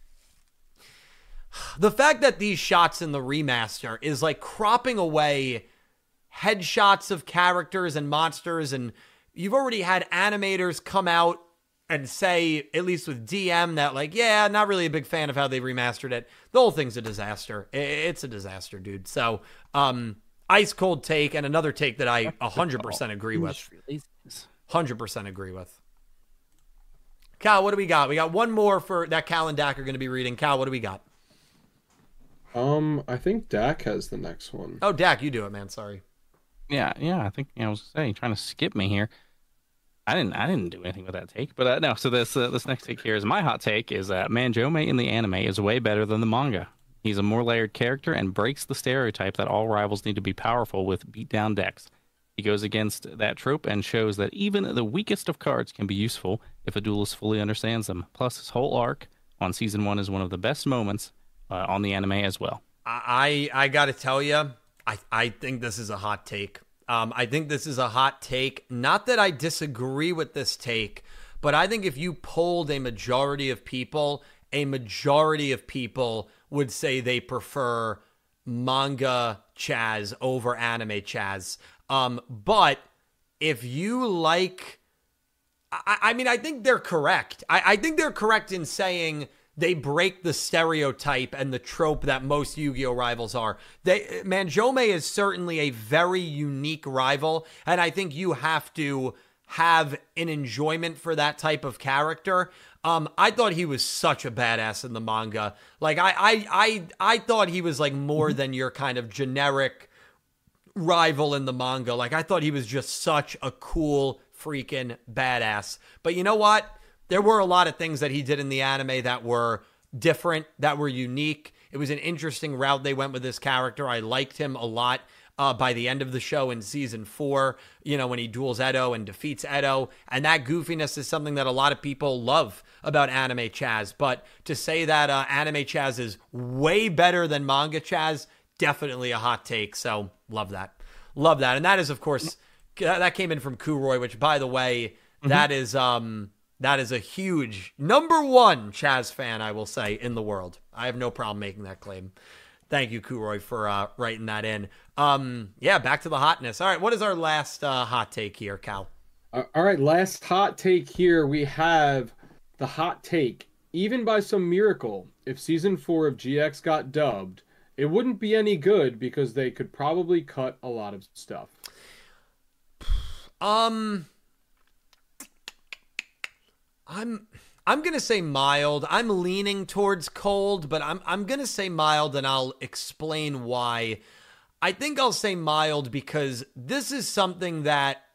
these shots in the remaster is like cropping away headshots of characters and monsters, and you've already had animators come out and say, at least with DM, that like, yeah, not really a big fan of how they remastered it. The whole thing's a disaster. It's a disaster, dude. So, ice cold take, and another take that I 100% agree with. 100% agree with. Cal, what do we got? We got one more for that Cal and Dak are going to be reading. Cal, what do we got? I think Dak has the next one. Oh, Dak, you do it, man. Sorry. Yeah. I think I was saying, trying to skip me here. I didn't do anything with that take, but no. So this next take here is my hot take: is that Manjome in the anime is way better than the manga. He's a more layered character and breaks the stereotype that all rivals need to be powerful with beatdown decks. He goes against that trope and shows that even the weakest of cards can be useful if a duelist fully understands them. Plus, his whole arc on season 1 is one of the best moments on the anime as well. I got to tell you, I think this is a hot take. I think this is a hot take. Not that I disagree with this take, but I think if you polled a majority of people would say they prefer manga Chaz over anime Chaz. But if you like, I mean, I think they're correct. I think they're correct in saying they break the stereotype and the trope that most Yu-Gi-Oh! Rivals are. Manjome is certainly a very unique rival, and I think you have to have an enjoyment for that type of character. I thought he was such a badass in the manga. Like, I thought he was like more than your kind of generic rival in the manga. Like, I thought he was just such a cool freaking badass. But you know what? There were a lot of things that he did in the anime that were different, that were unique. It was an interesting route they went with this character. I liked him a lot by the end of the show in season 4, you know, when he duels Edo and defeats Edo. And that goofiness is something that a lot of people love about anime Chaz. But to say that anime Chaz is way better than manga Chaz, definitely a hot take. So love that. Love that. And that is, of course, that came in from Kuroy, which, by the way, that is a huge #1 Chaz fan, I will say, in the world. I have no problem making that claim. Thank you, Kuroy, for writing that in. Yeah, back to the hotness. All right, what is our last hot take here, Cal? All right, last hot take here. We have the hot take. Even by some miracle, if season 4 of GX got dubbed, it wouldn't be any good because they could probably cut a lot of stuff. I'm going to say mild. I'm leaning towards cold, but I'm going to say mild, and I'll explain why. I think I'll say mild because this is something that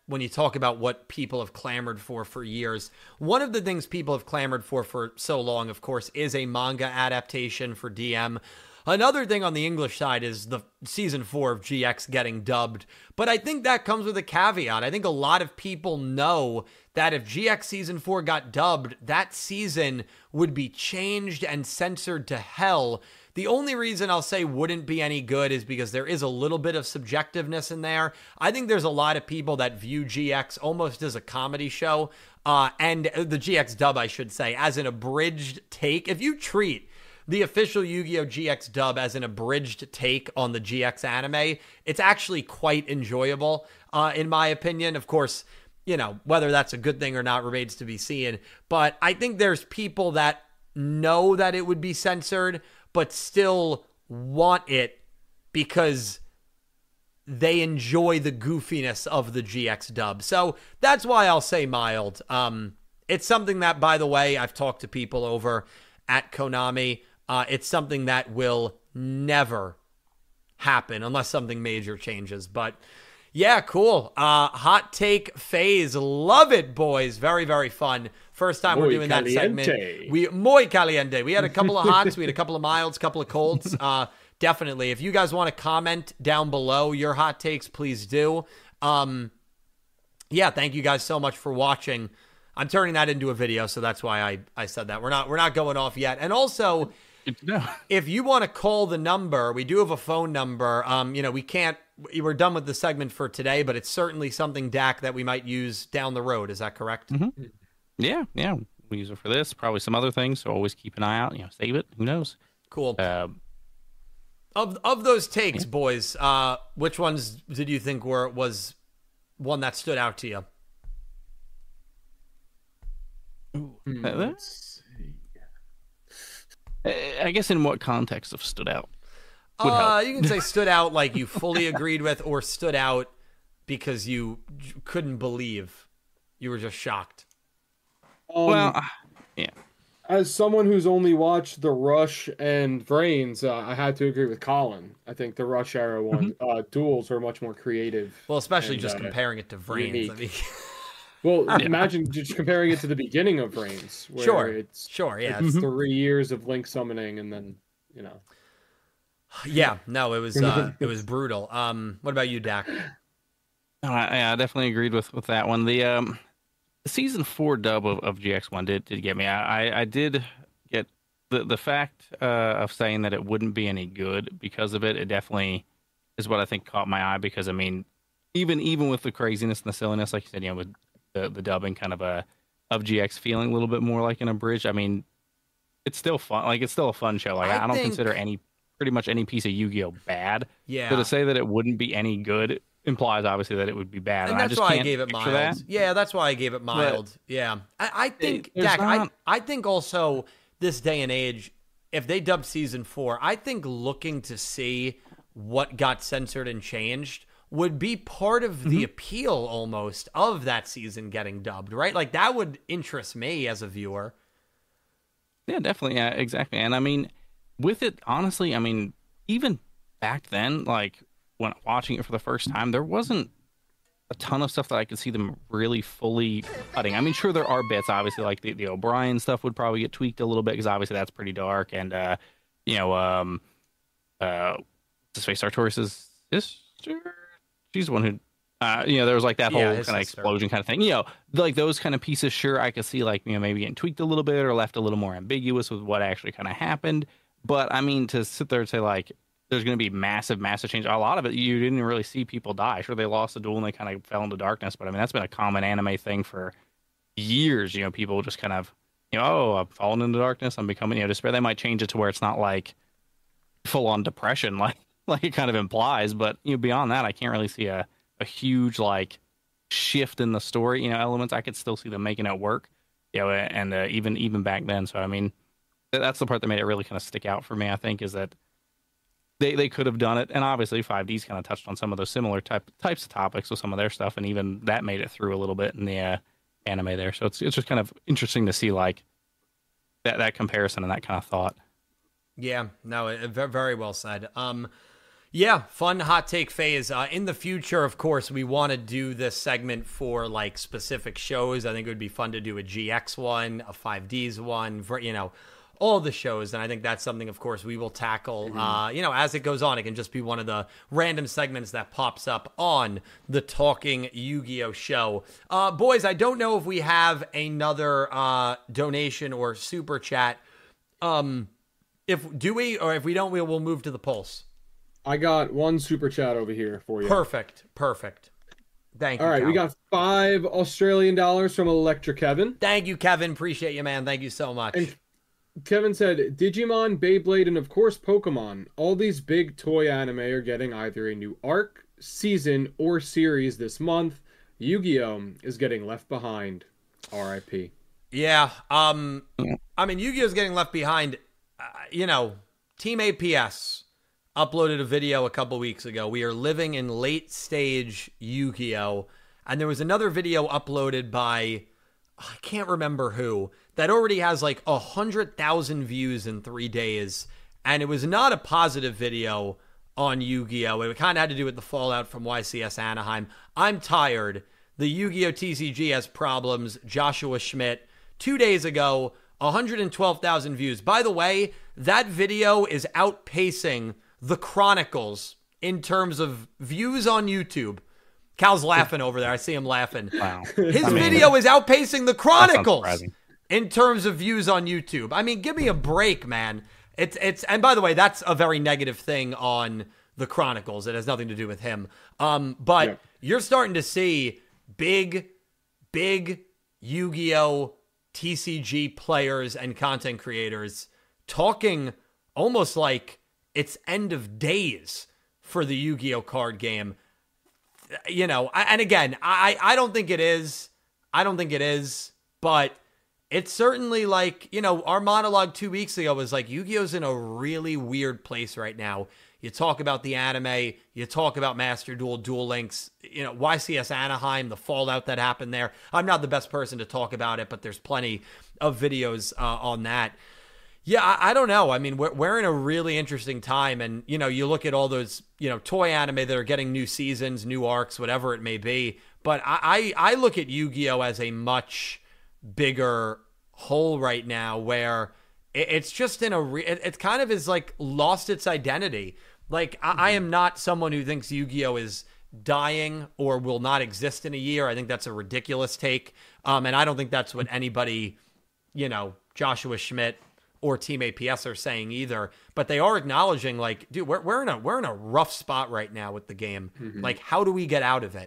when you talk about what people have clamored for years, one of the things people have clamored for so long, of course, is a manga adaptation for DM. Another thing on the English side is the season 4 of GX getting dubbed, but I think that comes with a caveat. I think a lot of people know that if GX season 4 got dubbed, that season would be changed and censored to hell. The only reason I'll say wouldn't be any good is because there is a little bit of subjectiveness in there. I think there's a lot of people that view GX almost as a comedy show, and the GX dub, I should say, as an abridged take. If you treat the official Yu-Gi-Oh! GX dub as an abridged take on the GX anime, it's actually quite enjoyable, in my opinion. Of course, you know, whether that's a good thing or not remains to be seen. But I think there's people that know that it would be censored, but still want it because they enjoy the goofiness of the GX dub. So that's why I'll say mild. It's something that, by the way, I've talked to people over at Konami. It's something that will never happen unless something major changes. But yeah, cool. Hot take phase. Love it, boys. Very, very fun. First time we're doing that segment. Muy caliente. We had a couple of hots. We had a couple of milds, couple of colds. Definitely. If you guys want to comment down below your hot takes, please do. Yeah, thank you guys so much for watching. I'm turning that into a video, so that's why I said that. We're not going off yet. And also, if you want to call the number, we do have a phone number. You know, we're done with the segment for today, but it's certainly something, Dak, that we might use down the road. Is that correct? Mm-hmm. Yeah. We use it for this, probably some other things. So always keep an eye out. You know, save it. Who knows? Cool. Of those takes, boys, which ones did you think was one that stood out to you? I guess in what context of stood out? You can say stood out like you fully agreed with, or stood out because you couldn't believe. You were just shocked. Well, yeah. As someone who's only watched The Rush and Vrains, I had to agree with Colin. I think the Rush era one duels are much more creative. Well, especially just comparing it to Vrains. I mean... Well, imagine just comparing it to the beginning of Vrains. Where it's 3 years of Link summoning, and then, you know. Yeah, no, it was brutal. What about you, Dak? I definitely agreed with that one. The season 4 dub of GX1 did get me. I did get the fact of saying that it wouldn't be any good because of it. It definitely is what I think caught my eye, because I mean, even with the craziness and the silliness, like you said, you know, with the dubbing kind of of GX feeling a little bit more like an abridged. I mean, it's still fun. Like, it's still a fun show. Like, I don't consider pretty much any piece of Yu-Gi-Oh bad. Yeah. So to say that it wouldn't be any good implies obviously that it would be bad. And that's why I gave it mild. Yeah, that's why I gave it mild. But yeah. I think, Dak, I think also this day and age, if they dubbed season 4, I think looking to see what got censored and changed would be part of the appeal almost of that season getting dubbed, right? Like, that would interest me as a viewer. Yeah, definitely. Yeah, exactly. And I mean, with it, honestly, I mean, even back then, like when watching it for the first time, there wasn't a ton of stuff that I could see them really fully cutting. I mean, sure, there are bits, obviously, like the O'Brien stuff would probably get tweaked a little bit, because obviously that's pretty dark. And, you know, Space Artorias' sister, she's the one who, you know, there was like that whole kind of explosion kind of thing. You know, like those kind of pieces, sure, I could see like, you know, maybe getting tweaked a little bit or left a little more ambiguous with what actually kind of happened. But I mean, to sit there and say like, there's going to be massive change. A lot of it, you didn't really see people die. Sure, they lost the duel and they kind of fell into darkness. But I mean, that's been a common anime thing for years. You know, people just kind of, you know, oh, I've fallen into darkness, I'm becoming, you know, despair. They might change it to where it's not like full on depression, like it kind of implies. But, you know, beyond that, I can't really see a huge like shift in the story, you know, elements. I could still see them making it work, you know, and even back then. So I mean, that's the part that made it really kind of stick out for me, I think, is that they could have done it. And obviously 5D's kind of touched on some of those similar types of topics with some of their stuff, and even that made it through a little bit in the anime there. So it's just kind of interesting to see like that comparison and that kind of thought. Yeah, no, very well said. Yeah, fun hot take phase. In the future, of course, we want to do this segment for like specific shows. I think it would be fun to do a GX one, a 5Ds one, for, all the shows. And I think that's something, of course, we will tackle, as it goes on. It can just be one of the random segments that pops up on the Talking Yu-Gi-Oh! Show. Boys, I don't know if we have another donation or super chat. If we don't, we'll move to the Pulse. I got one super chat over here for you. Perfect. Thank you. All right, Cal. we got $5 Australian from Electra Kevin. Thank you, Kevin. Appreciate you, man. Thank you so much. And Kevin said, Digimon, Beyblade, and of course Pokemon. All these big toy anime are getting either a new arc, season, or series this month. Yu-Gi-Oh! Is getting left behind. R.I.P. Yeah. I mean, Yu-Gi-Oh's getting left behind. Team APS uploaded a video a couple weeks ago. We are living in late stage Yu-Gi-Oh! And there was another video uploaded by, I can't remember who, that already has like 100,000 views in 3 days. And it was not a positive video on Yu-Gi-Oh! It kind of had to do with the fallout from YCS Anaheim. I'm tired. The Yu-Gi-Oh! TCG has problems. Joshua Schmidt. 2 days ago, 112,000 views. By the way, that video is outpacing the Chronicles in terms of views on YouTube. Cal's laughing over there. I see him laughing. Wow. His video is outpacing the Chronicles in terms of views on YouTube. I mean, give me a break, man. It's and by the way, that's a very negative thing on the Chronicles. It has nothing to do with him. But you're starting to see big Yu-Gi-Oh! TCG players and content creators talking almost like it's end of days for the Yu-Gi-Oh! Card game. And again, I don't think it is. But it's certainly like, our monologue 2 weeks ago was like, Yu-Gi-Oh's in a really weird place right now. You talk about the anime, you talk about Master Duel, Duel Links, YCS Anaheim, the fallout that happened there. I'm not the best person to talk about it, but there's plenty of videos on that. Yeah, I don't know. I mean, we're in a really interesting time, and you look at all those toy anime that are getting new seasons, new arcs, whatever it may be. But I look at Yu-Gi-Oh! As a much bigger hole right now, where it's just it kind of is like lost its identity. Like I am not someone who thinks Yu-Gi-Oh! Is dying or will not exist in a year. I think that's a ridiculous take, and I don't think that's what anybody, Joshua Schmidt or Team APS are saying either, but they are acknowledging like, dude, we're in a rough spot right now with the game. Mm-hmm. Like, how do we get out of it?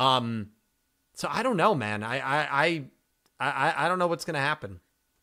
So I don't know, man. I don't know what's going to happen.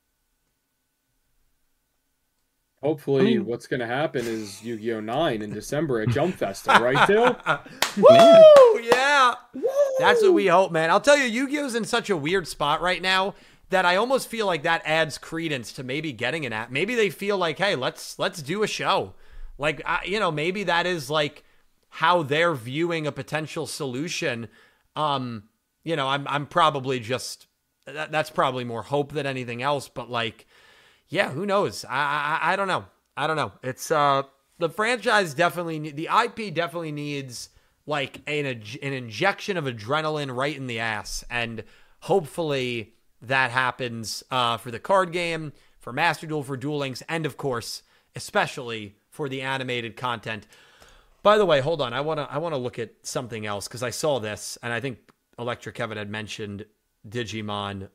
Hopefully what's going to happen is Yu-Gi-Oh! 9 in December at Jump Festa, right, Dill? Woo! Yeah. Woo! That's what we hope, man. I'll tell you, Yu-Gi-Oh's in such a weird spot right now that I almost feel like that adds credence to maybe getting an app. Maybe they feel like, hey, let's do a show. Like, maybe that is like how they're viewing a potential solution. I'm probably just, that's probably more hope than anything else. But like, yeah, who knows? I don't know. It's the franchise definitely, the IP definitely needs like an injection of adrenaline right in the ass, and hopefully that happens for the card game, for Master Duel, for Duel Links, and of course, especially for the animated content. By the way, hold on. I want to look at something else because I saw this, and I think Electra Kevin had mentioned Digimon.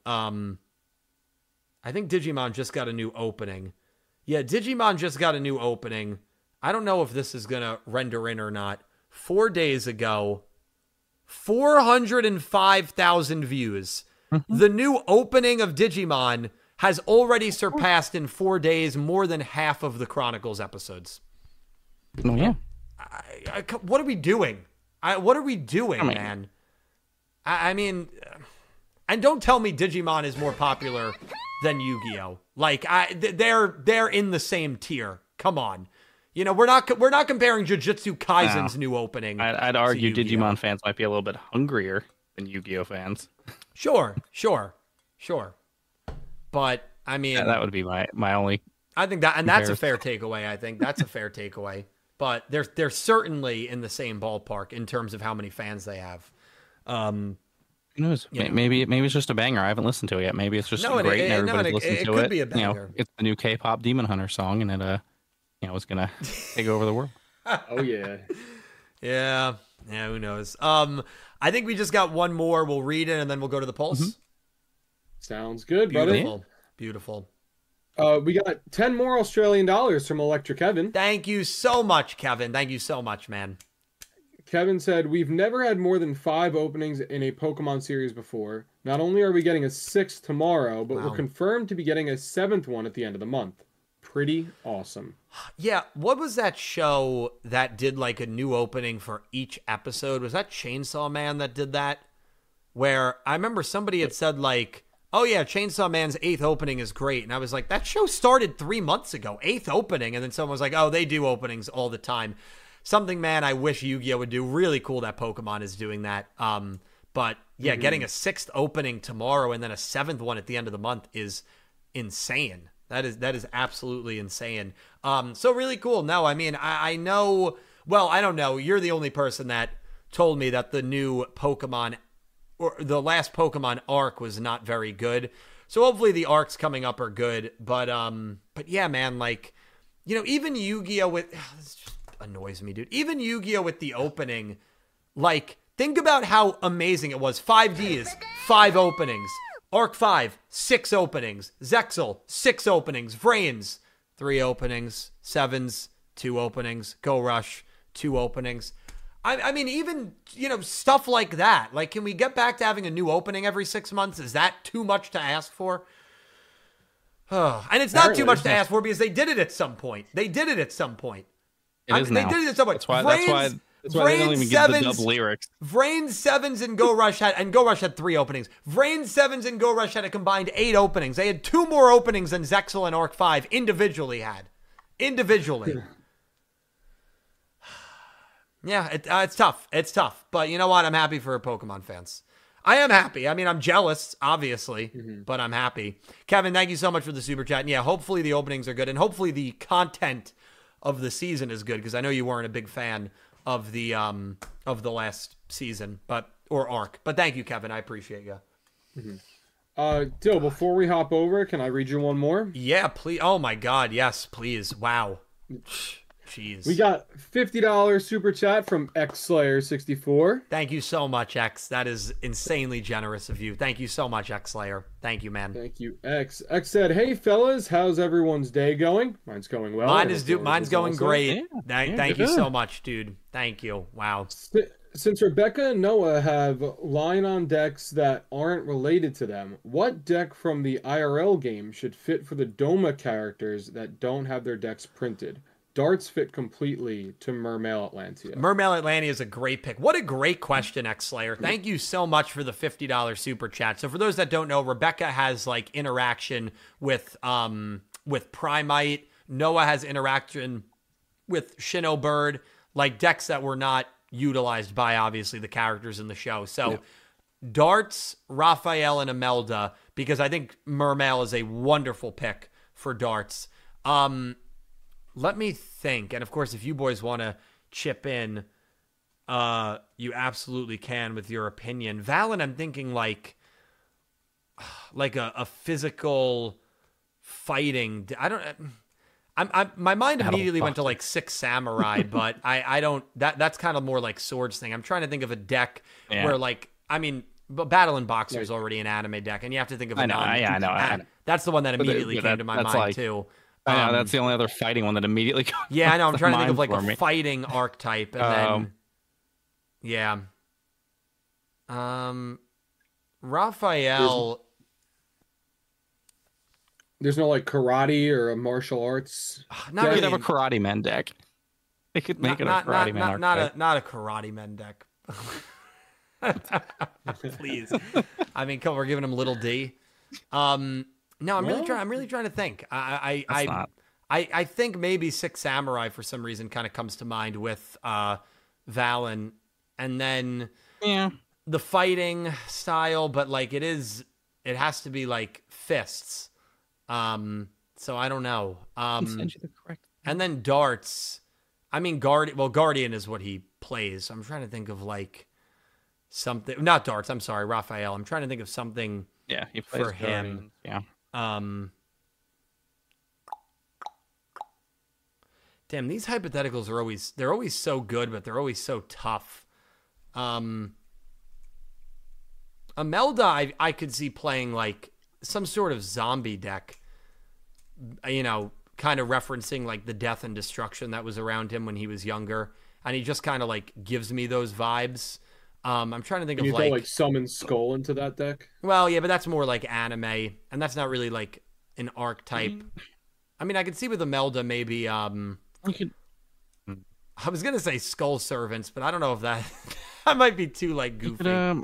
I think Digimon just got a new opening. Yeah, Digimon just got a new opening. I don't know if this is going to render in or not. 4 days ago, 405,000 views. The new opening of Digimon has already surpassed in 4 days more than half of the Chronicles episodes. Oh, yeah. What are we doing? What are we doing, man? I mean, and don't tell me Digimon is more popular than Yu-Gi-Oh! Like, they're in the same tier. Come on. We're not comparing Jujutsu Kaisen's new opening. I'd argue Digimon fans might be a little bit hungrier than Yu-Gi-Oh! Fans. Sure. But I mean, that would be my only. I think that, and that's a fair takeaway. I think that's a fair takeaway. but they're certainly in the same ballpark in terms of how many fans they have. Who knows? Maybe it's just a banger. I haven't listened to it yet. Maybe it's just great and everybody's listening to it. It could be a banger. It's the new K-pop Demon Hunter song, and it it's gonna take over the world. Oh yeah. Yeah. Who knows? I think we just got one more. We'll read it and then we'll go to the polls. Mm-hmm. Sounds good, buddy. Beautiful. We got 10 more Australian dollars from Electric Kevin. Thank you so much, Kevin. Thank you so much, man. Kevin said, we've never had more than 5 openings in a Pokemon series before. Not only are we getting a 6th tomorrow, but we're confirmed to be getting a 7th one at the end of the month. Pretty awesome. Yeah, what was that show that did like a new opening for each episode? Was that Chainsaw Man that did that? Where I remember somebody had said like, oh yeah, Chainsaw Man's 8th opening is great. And I was like, that show started 3 months ago, 8th opening. And then someone was like, oh, they do openings all the time. Something, man, I wish Yu-Gi-Oh! Would do. Really cool that Pokemon is doing that. But yeah, getting a 6th opening tomorrow and then a 7th one at the end of the month is insane. That is absolutely insane. So really cool. No, I mean, I know, well, I don't know. You're the only person that told me that the new Pokemon or the last Pokemon arc was not very good. So hopefully the arcs coming up are good. But yeah, man, like, even Yu-Gi-Oh! This just annoys me, dude. Even Yu-Gi-Oh! With the opening, like, think about how amazing it was. 5Ds, 5 openings. Arc 5, 6 openings. Zexal, 6 openings. Vrains, 3 openings. Sevens, 2 openings. Go Rush, 2 openings. I mean, even, stuff like that. Like, can we get back to having a new opening every 6 months? Is that too much to ask for? And it's not too much to ask for because they did it at some point. They did it at some point. They did it at some point. That's why they don't even give the dub lyrics. Vrain 7s and Go Rush had 3 openings. Vrain 7s and Go Rush had a combined 8 openings. They had 2 more openings than Zexal and Arc 5 individually had. Yeah, it's tough. It's tough. But you know what? I'm happy for Pokemon fans. I am happy. I mean, I'm jealous, obviously, but I'm happy. Kevin, thank you so much for the super chat. And yeah, hopefully the openings are good. And hopefully the content of the season is good because I know you weren't a big fan of the last season, or arc. But thank you, Kevin. I appreciate you. Dill, before we hop over, can I read you one more? Yeah, please. Oh my God, yes, please. Wow. Jeez. We got $50 super chat from XSlayer64. Thank you so much, X. That is insanely generous of you. Thank you so much, XSlayer. Thank you, man. Thank you, X. X said, "Hey fellas, how's everyone's day going? Mine's going well. Mine's going great. Yeah, thank you so much, dude. Thank you. Wow. Since Rebecca and Noah have line on decks that aren't related to them, what deck from the IRL game should fit for the Doma characters that don't have their decks printed? Darts fit completely to Mermail Atlantea. Mermail Atlantea is a great pick. What a great question, X-Slayer. Thank you so much for the $50 super chat. So for those that don't know, Rebecca has like interaction with Primite. Noah has interaction with Shinobird, like decks that were not utilized by obviously the characters in the show. So Darts, Raphael, and Imelda, because I think Mermail is a wonderful pick for Darts. Let me think. And of course, if you boys want to chip in, you absolutely can with your opinion. Valen, I'm thinking like a physical fighting. My mind immediately went to like Six Samurai, but I don't, that's kind of more like Swords thing. I'm trying to think of a deck where like, I mean, but Battle and Boxer is already an anime deck, and you have to think of I know. That's the one that immediately came to my mind too. That's the only other fighting one that immediately comes. Yeah, I know. I'm trying to think of like a fighting archetype, and then Raphael. There's no like karate or a martial arts. You could have a Karate Men deck. They could make it a Karate Men archetype. Not a Karate Men deck. Please. I mean, come on, we're giving him little D. No, I'm really trying to think. I think maybe Six Samurai for some reason kind of comes to mind with Valen, and then the fighting style, but like it has to be like fists. So I don't know. And then Darts. I mean, Guardian is what he plays. I'm trying to think of like something. Not darts. I'm sorry, Raphael. I'm trying to think of something. Yeah, he plays for him. Guardian. Yeah. Damn, these hypotheticals are they're always so good, but they're always so tough. Imelda, I could see playing like some sort of zombie deck, you know, kind of referencing like the death and destruction that was around him when he was younger. And he just kind of like gives me those vibes. I'm trying to think of you like... throw like Summon Skull into that deck? Well, yeah, but that's more like anime, and that's not really like an archetype. I mean, I could see with Imelda maybe... I was gonna say Skull Servants, but I don't know if that that might be too like goofy.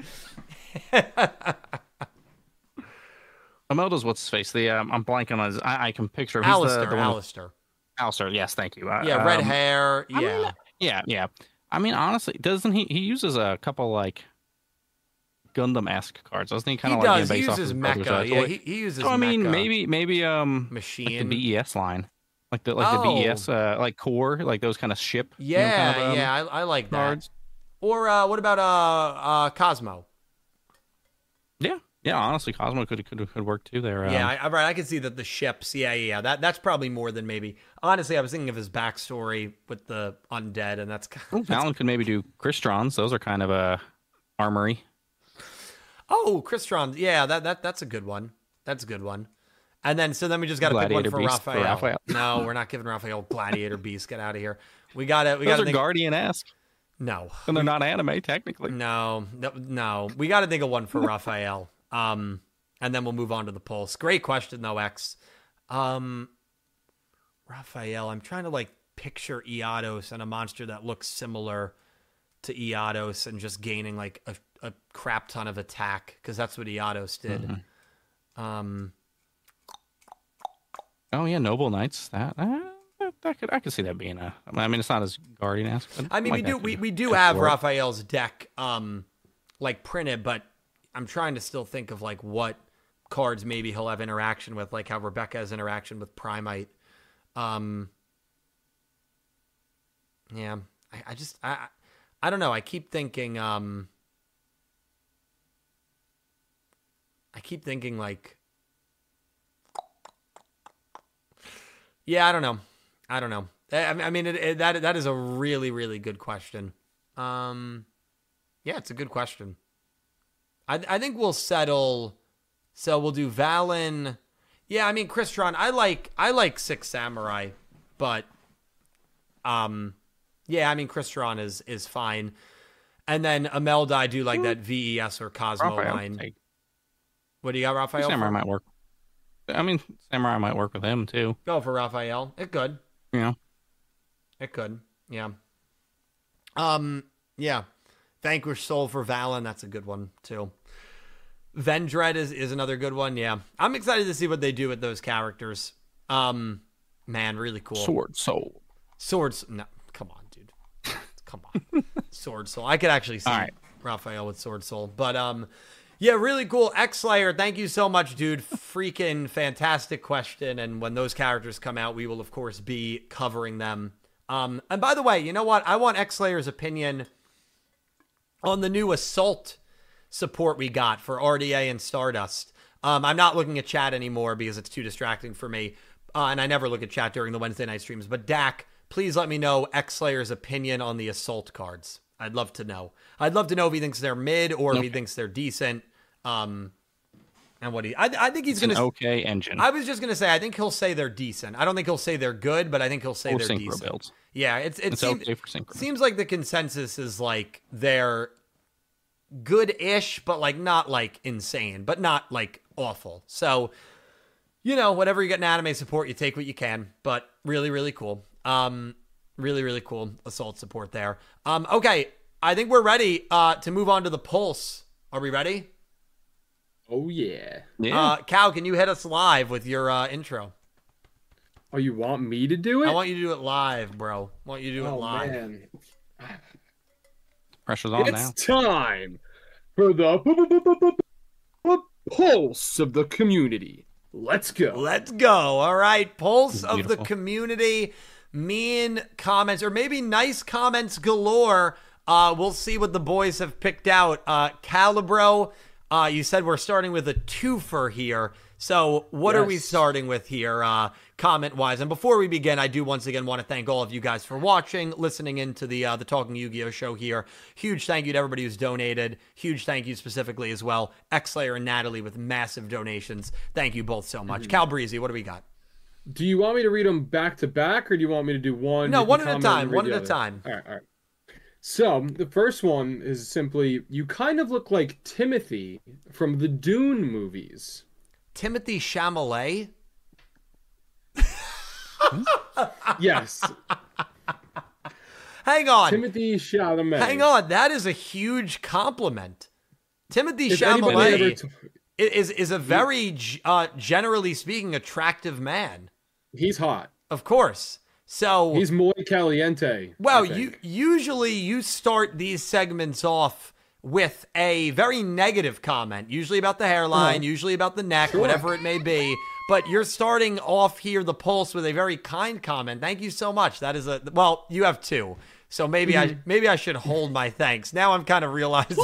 Imelda's what's his face? I'm blanking on his. I can picture him. Alistair. Alistair. Yes, thank you. Yeah, red hair. Yeah. Yeah. I mean, honestly, doesn't he? He uses a couple like Gundam-esque cards, doesn't he? Kind of like he uses mecha. Yeah, he uses. So, I mean, maybe machine like the BES line. The BES, like core, like those kind of ship. Yeah, I like cards. That. Or what about Cosmo? Yeah. Honestly, Cosmo could work too there. Yeah, right. I can see that the ships. Yeah. That's probably more than maybe. Honestly, I was thinking of his backstory with the undead, and that's. Alan could maybe do Cristrons. Those are kind of a armory. Oh, Cristrons. Yeah, that's a good one. That's a good one. And then we just got to pick one for Raphael. No, we're not giving Raphael Gladiator Beast. Get out of here. We got to think Guardian-esque. No. And they're not anime, technically. No. We got to think of one for Raphael. And then we'll move on to the Pulse. Great question, though, X. Raphael, I'm trying to, like, picture Eados and a monster that looks similar to Eados and just gaining, like, a crap ton of attack, because that's what Eados did. Mm-hmm. Oh yeah, Noble Knights. I could see that being a. I mean, it's not as Guardian-esque. I mean, we do have Raphael's deck, like printed, but I'm trying to still think of like what cards maybe he'll have interaction with, like how Rebecca has interaction with Primite. Yeah, I don't know. I keep thinking. I keep thinking like. Yeah, I don't know. I mean, that is a really, really good question. Yeah, it's a good question. I think we'll settle. So we'll do Valen. Yeah, I mean, Crystron. I like Six Samurai, but yeah, I mean, Crystron is fine. And then Imelda, I do like that VES or Cosmo Raphael, line. What do you got, Raphael? Samurai might work. I mean, Samurai might work with him, too. Go for Raphael. It could. Yeah. It could. Yeah. Yeah. Vanquish Soul for Valen. That's a good one, too. Vendread is another good one. Yeah. I'm excited to see what they do with those characters. Man, really cool. Sword Soul. No, come on, dude. Come on. Sword Soul. I could actually see Raphael with Sword Soul. But, yeah, really cool. X-Slayer, thank you so much, dude. Freaking fantastic question. And when those characters come out, we will, of course, be covering them. And by the way, you know what? I want X-Slayer's opinion on the new Assault support we got for RDA and Stardust. I'm not looking at chat anymore because it's too distracting for me. And I never look at chat during the Wednesday night streams. But Dak, please let me know X-Slayer's opinion on the Assault cards. I'd love to know. I'd love to know if he thinks they're mid or if he thinks they're decent. And what I think he's going to... okay engine. I was just going to say, I think he'll say they're decent. I don't think he'll say they're good, but I think he'll say they're decent. Builds. Yeah, it seems, okay for synchro. Seems like the consensus is like they're good-ish, but like not like insane, but not like awful. So, you know, whatever you get in anime support, you take what you can, but really, really cool. Really, really cool Assault support there. Okay, I think we're ready to move on to the Pulse. Are we ready? Oh, yeah. Cal, can you hit us live with your intro? Oh, you want me to do it? I want you to do it live, bro. I want you to do it live. Man. Pressure's on now. It's time for the Pulse of the Community. Let's go. Let's go. All right, Pulse of the Community. mean comments, or maybe nice comments galore. We'll see what the boys have picked out. Calibro, you said we're starting with a twofer here. So what are we starting with here, comment-wise? And before we begin, I do once again want to thank all of you guys for watching, listening into the Talking Yu-Gi-Oh! Show here. Huge thank you to everybody who's donated. Huge thank you specifically as well. X-Slayer and Natalie with massive donations. Thank you both so much. Cal Breezy, what do we got? Do you want me to read them back to back, or do you want me to do one? No, one at a time. One at a time. All right. So the first one is simply, you kind of look like Timothy from the Dune movies. Timothy Chalamet? Yes. Hang on. Timothy Chalamet. Hang on. That is a huge compliment. Timothy If anybody Chalamet is a very, generally speaking, attractive man. He's hot. Of course. So he's muy caliente. Well, usually you start these segments off with a very negative comment, usually about the hairline, usually about the neck, whatever it may be. But you're starting off here, the pulse, with a very kind comment. Thank you so much. That is well, you have two. So maybe I should hold my thanks. Now I'm kind of realizing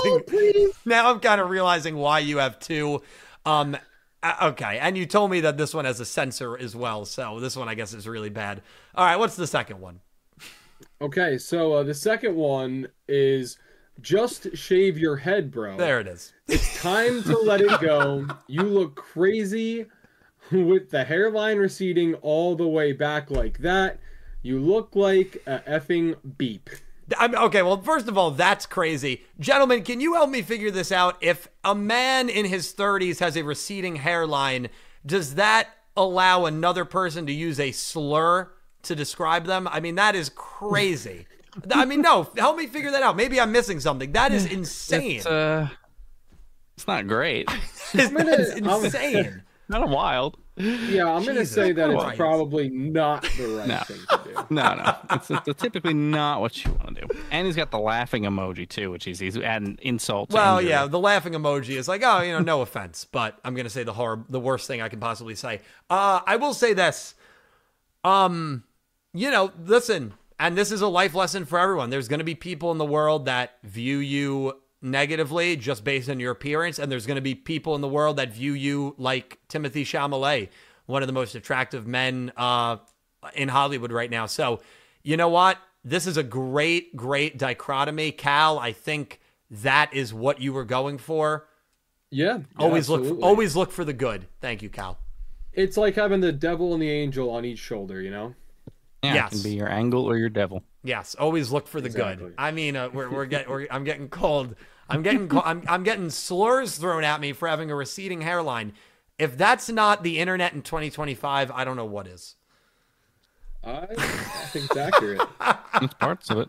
why you have two. Okay, and you told me that this one has a censor as well, so this one I guess is really bad. All right, what's the second one? Okay, so the second one is just shave your head, bro. There it is. It's time to let it go. You look crazy with the hairline receding all the way back like that. You look like a effing beep. Okay, well, first of all, that's crazy. Gentlemen, can you help me figure this out? If a man in his 30s has a receding hairline, does that allow another person to use a slur to describe them? I mean, that is crazy. I mean, no, help me figure that out. Maybe I'm missing something. That is insane. It's not great. That's insane. Not wild. Yeah, I'm going to say that Christ. it's probably not the right thing to do. No. It's typically not what you want to do. And he's got the laughing emoji, too, which he's adding insult to Well, injury. yeah, the laughing emoji is like, oh, no offense, but I'm going to say the worst thing I can possibly say. I will say this. Listen, and this is a life lesson for everyone. There's going to be people in the world that view you negatively just based on your appearance, and there's going to be people in the world that view you like Timothy Chalamet, one of the most attractive men in Hollywood right now. So, you know what? This is a great dichotomy. Cal, I think that is what you were going for. Yeah, always absolutely. look for the good. Thank you, Cal. It's like having the devil and the angel on each shoulder, Yeah, Yes. it can be your angle or your devil. Yes, always look for the good. I mean, I'm getting cold. I'm getting slurs thrown at me for having a receding hairline. If that's not the internet in 2025, I don't know what is. I think it's accurate. It's parts of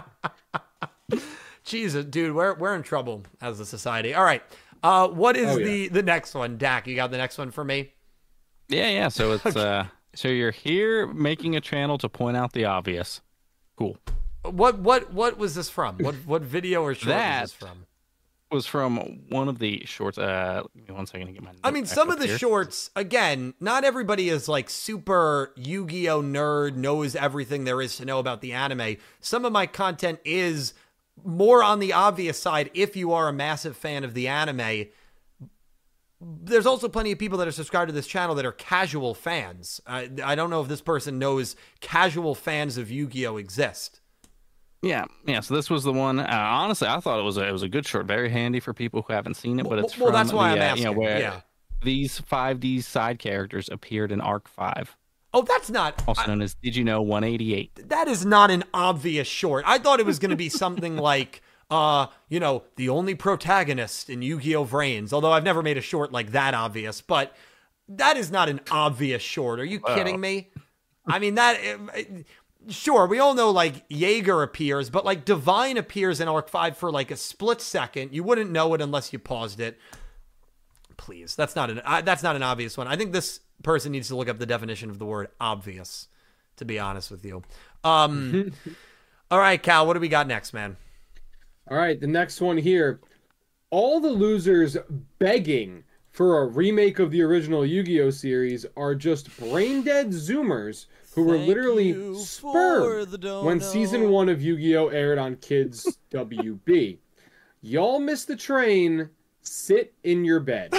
it. Jesus, dude, we're in trouble as a society. All right, what is the next one, Dak? You got the next one for me? Yeah. So it's so you're here making a channel to point out the obvious. Cool. What was this from? What video or short was this from? Was from one of the shorts. Give me 1 second to get my. I mean, some of the shorts, again, not everybody is like super Yu-Gi-Oh nerd, knows everything there is to know about the anime. Some of my content is more on the obvious side if you are a massive fan of the anime. There's also plenty of people that are subscribed to this channel that are casual fans. I don't know if this person knows casual fans of Yu-Gi-Oh exist. Yeah. So this was the one. Honestly, I thought it was a good short, very handy for people who haven't seen it. But it's from that's why I'm asking. Where these 5D side characters appeared in Arc 5. Oh, that's not Also known as Did You Know 188. That is not an obvious short. I thought it was going to be something like, the only protagonist in Yu-Gi-Oh! Vrains. Although I've never made a short like that obvious, but that is not an obvious short. Are you kidding me? I mean, sure, we all know like Jaeger appears, but like Divine appears in Arc 5 for like a split second. You wouldn't know it unless you paused it. Please, that's not an obvious one. I think this person needs to look up the definition of the word obvious, to be honest with you. All right, Cal, what do we got next, man? All right, the next one here. All the losers begging for a remake of the original Yu-Gi-Oh series are just brain-dead Zoomers who were literally spurned when season 1 of Yu-Gi-Oh aired on Kids WB. Y'all missed the train. Sit in your bed.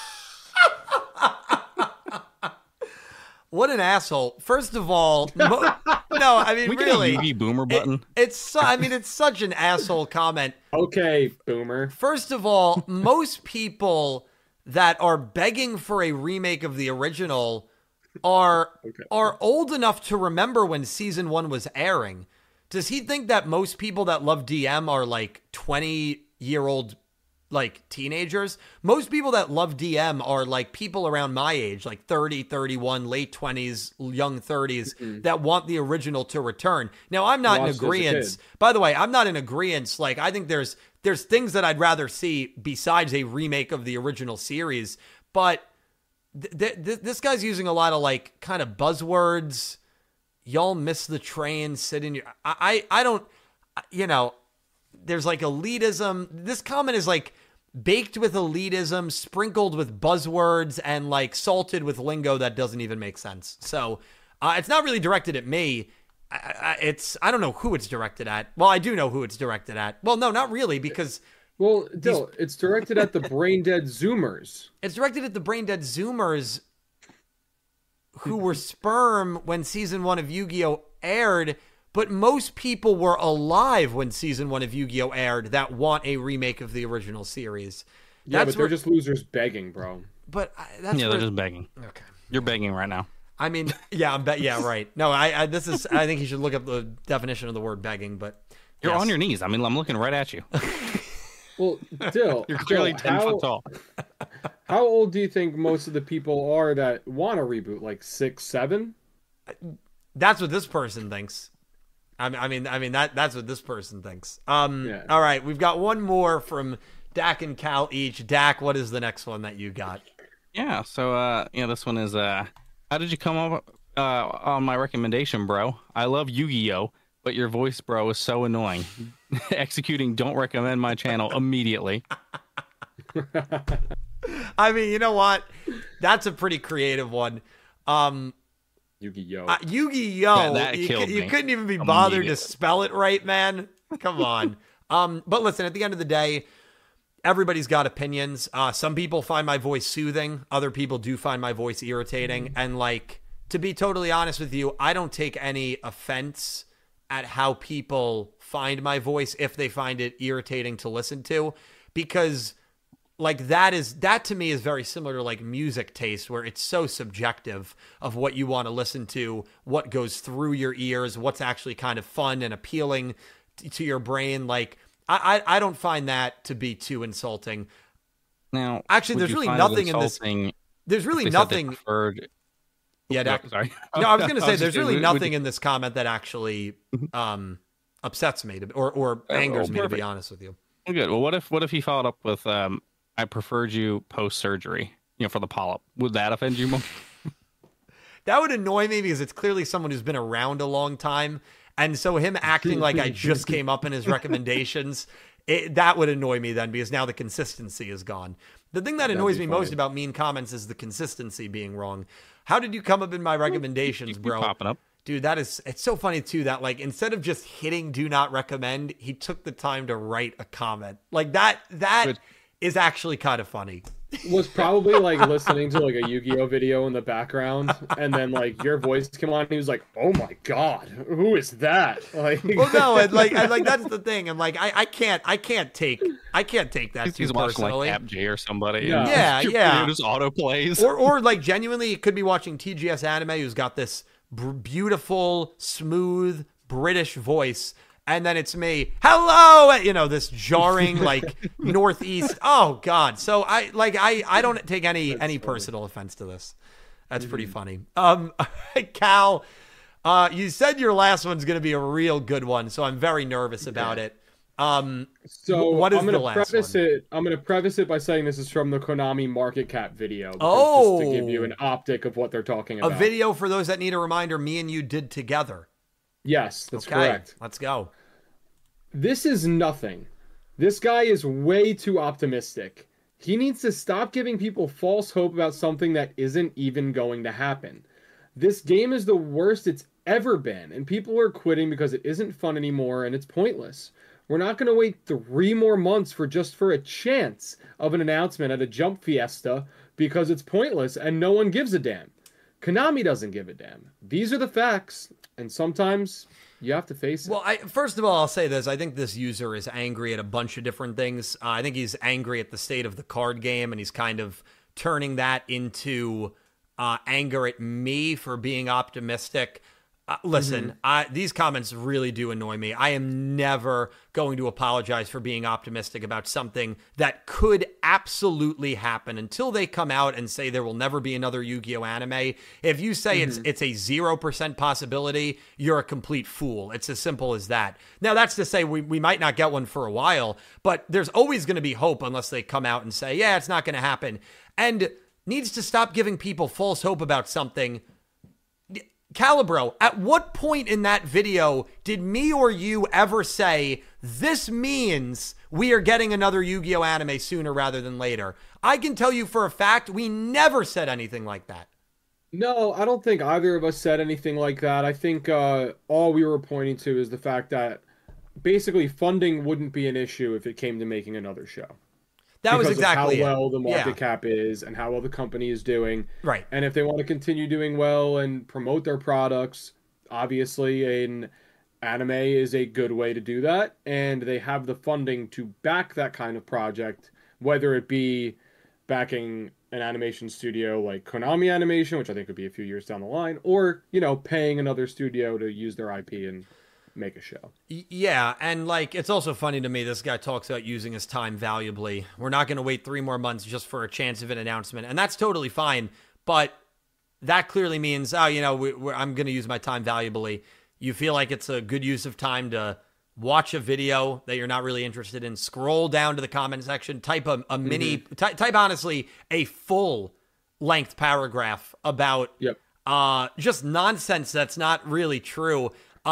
What an asshole! First of all, no, I mean We really, get a Yugi boomer button. it's such an asshole comment. Okay, boomer. First of all, most people that are begging for a remake of the original are old enough to remember when season 1 was airing. Does he think that most people that love DM are like 20-year-old like teenagers? Most people that love DM are like people around my age, like 30, 31, late 20s, young 30s that want the original to return. Now, I'm not in agreement. By the way, I'm not in agreement. Like, I think there's things that I'd rather see besides a remake of the original series, but this guy's using a lot of like kind of buzzwords. Y'all miss the train, sit in your... I don't... You know, there's like elitism. This comment is like baked with elitism, sprinkled with buzzwords, and like salted with lingo that doesn't even make sense. So it's not really directed at me. I don't know who it's directed at. Well, I do know who it's directed at. Well, no, not really, because... Well, Dill, it's directed at the brain-dead Zoomers. It's directed at the brain-dead Zoomers who were sperm when season 1 of Yu-Gi-Oh! Aired, but most people were alive when season 1 of Yu-Gi-Oh! Aired that want a remake of the original series. Yeah, but they're just losers begging, bro. But that's they're just begging. Okay. You're begging right now. I mean, yeah, yeah, right. No, I think you should look up the definition of the word begging, but You're yes. on your knees. I mean, I'm looking right at you. Well, Dill, You're clearly 10 foot tall. How old do you think most of the people are that want a reboot? Like 6, 7? That's what this person thinks. I mean that's what this person thinks. Yeah. All right, we've got one more from Dak and Cal each. Dak, what is the next one that you got? Yeah. So, this one is how did you come up on my recommendation, bro? I love Yu-Gi-Oh, but your voice, bro, is so annoying. Executing don't recommend my channel immediately. I mean, you know what? That's a pretty creative one. Yu-Gi-Oh. Yu-Gi-Oh. That killed You me couldn't even be bothered to immediately. spell it right, man. Come on. But listen, at the end of the day, everybody's got opinions. Some people find my voice soothing. Other people do find my voice irritating. And like, to be totally honest with you, I don't take any offense at how people find my voice if they find it irritating to listen to, because like that to me is very similar to like music taste, where it's so subjective of what you want to listen to, what goes through your ears, what's actually kind of fun and appealing to your brain. Like I don't find that to be too insulting. Now, Actually, would there's you really find it nothing in this. insulting There's really if they said they nothing. preferred- Yeah, No, Dak. sorry. No, I was going to say just there's saying, really would nothing you- in this comment that actually upsets me or angers me, to be perfect. honest with you. Well, good. Well, what if he followed up with I preferred you post surgery, for the polyp? Would that offend you more? That would annoy me because it's clearly someone who's been around a long time. And so him acting like I just came up in his recommendations, that would annoy me then, because now the consistency is gone. The thing that annoys me most about mean comments is the consistency being wrong. How did you come up in my recommendations, Keep bro? popping up. Dude, it's so funny too that like instead of just hitting do not recommend, he took the time to write a comment. Like that Good. is actually kind of funny. Was probably like listening to like a Yu-Gi-Oh video in the background, and then like your voice came on and he was like, "Oh my god, who is that?" Like, Well, no, and like that's the thing. And like I can't take that too He's watching personally. like Cap J or somebody. Yeah. and Yeah. It just auto plays. or like genuinely, it could be watching TGS Anime, who's got this beautiful, smooth British voice, and then it's me, hello, this jarring like Northeast. Oh God! So I don't take any personal offense to this. That's pretty funny. Cal, you said your last one's going to be a real good one, so I'm very nervous about it. so what is I'm gonna the last preface one? it. I'm gonna preface it by saying this is from the Konami market cap video. Oh. Just to give you an optic of what they're talking A about. video for those that need a reminder. Me and you did together. Yes, that's Okay, correct. let's go. This is nothing. This guy is way too optimistic. He needs to stop giving people false hope about something that isn't even going to happen. This game is the worst it's ever been, and people are quitting because it isn't fun anymore and it's pointless. We're not going to wait 3 more months for a chance of an announcement at a Jump Fiesta because it's pointless and no one gives a damn. Konami doesn't give a damn. These are the facts, and sometimes you have to face it. Well, first of all, I'll say this. I think this user is angry at a bunch of different things. I think he's angry at the state of the card game, and he's kind of turning that into anger at me for being optimistic. Listen, these comments really do annoy me. I am never going to apologize for being optimistic about something that could absolutely happen until they come out and say there will never be another Yu-Gi-Oh! Anime. If you say it's a 0% possibility, you're a complete fool. It's as simple as that. Now, that's to say we might not get one for a while, but there's always going to be hope unless they come out and say, yeah, it's not going to happen. And needs to stop giving people false hope about something. Calibro, at what point in that video did me or you ever say, this means we are getting another Yu-Gi-Oh! Anime sooner rather than later? I can tell you for a fact, we never said anything like that. No, I don't think either of us said anything like that. I think all we were pointing to is the fact that basically funding wouldn't be an issue if it came to making another show. That was exactly how well the market cap is and how well the company is doing. Right. And if they want to continue doing well and promote their products, obviously an anime is a good way to do that. And they have the funding to back that kind of project, whether it be backing an animation studio like Konami Animation, which I think would be a few years down the line, or, paying another studio to use their IP and make a show. Yeah, and it's also funny to me, this guy talks about using his time valuably. We're not going to wait 3 more months just for a chance of an announcement, and that's totally fine, but that clearly means, I'm going to use my time valuably. You feel like it's a good use of time to watch a video that you're not really interested in, scroll down to the comment section, type a mini, type honestly a full-length paragraph about just nonsense that's not really true.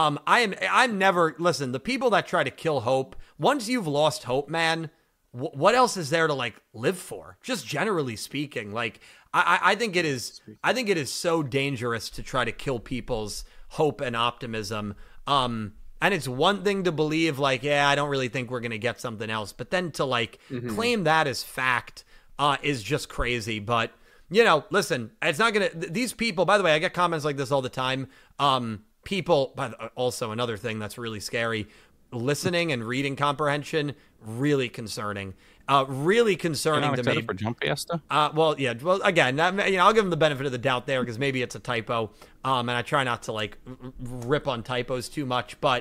I'm never, listen, the people that try to kill hope, once you've lost hope, man, what else is there to live for? Just generally speaking, I think it is so dangerous to try to kill people's hope and optimism. And it's one thing to believe I don't really think we're going to get something else. But then to claim that as fact, is just crazy. But, listen, it's not going to, these people, by the way, I get comments like this all the time. People, also another thing that's really scary, listening and reading comprehension, really concerning. Really concerning to me. For Jump Fiesta? Well, again, I'll give them the benefit of the doubt there because maybe it's a typo, and I try not to rip on typos too much. But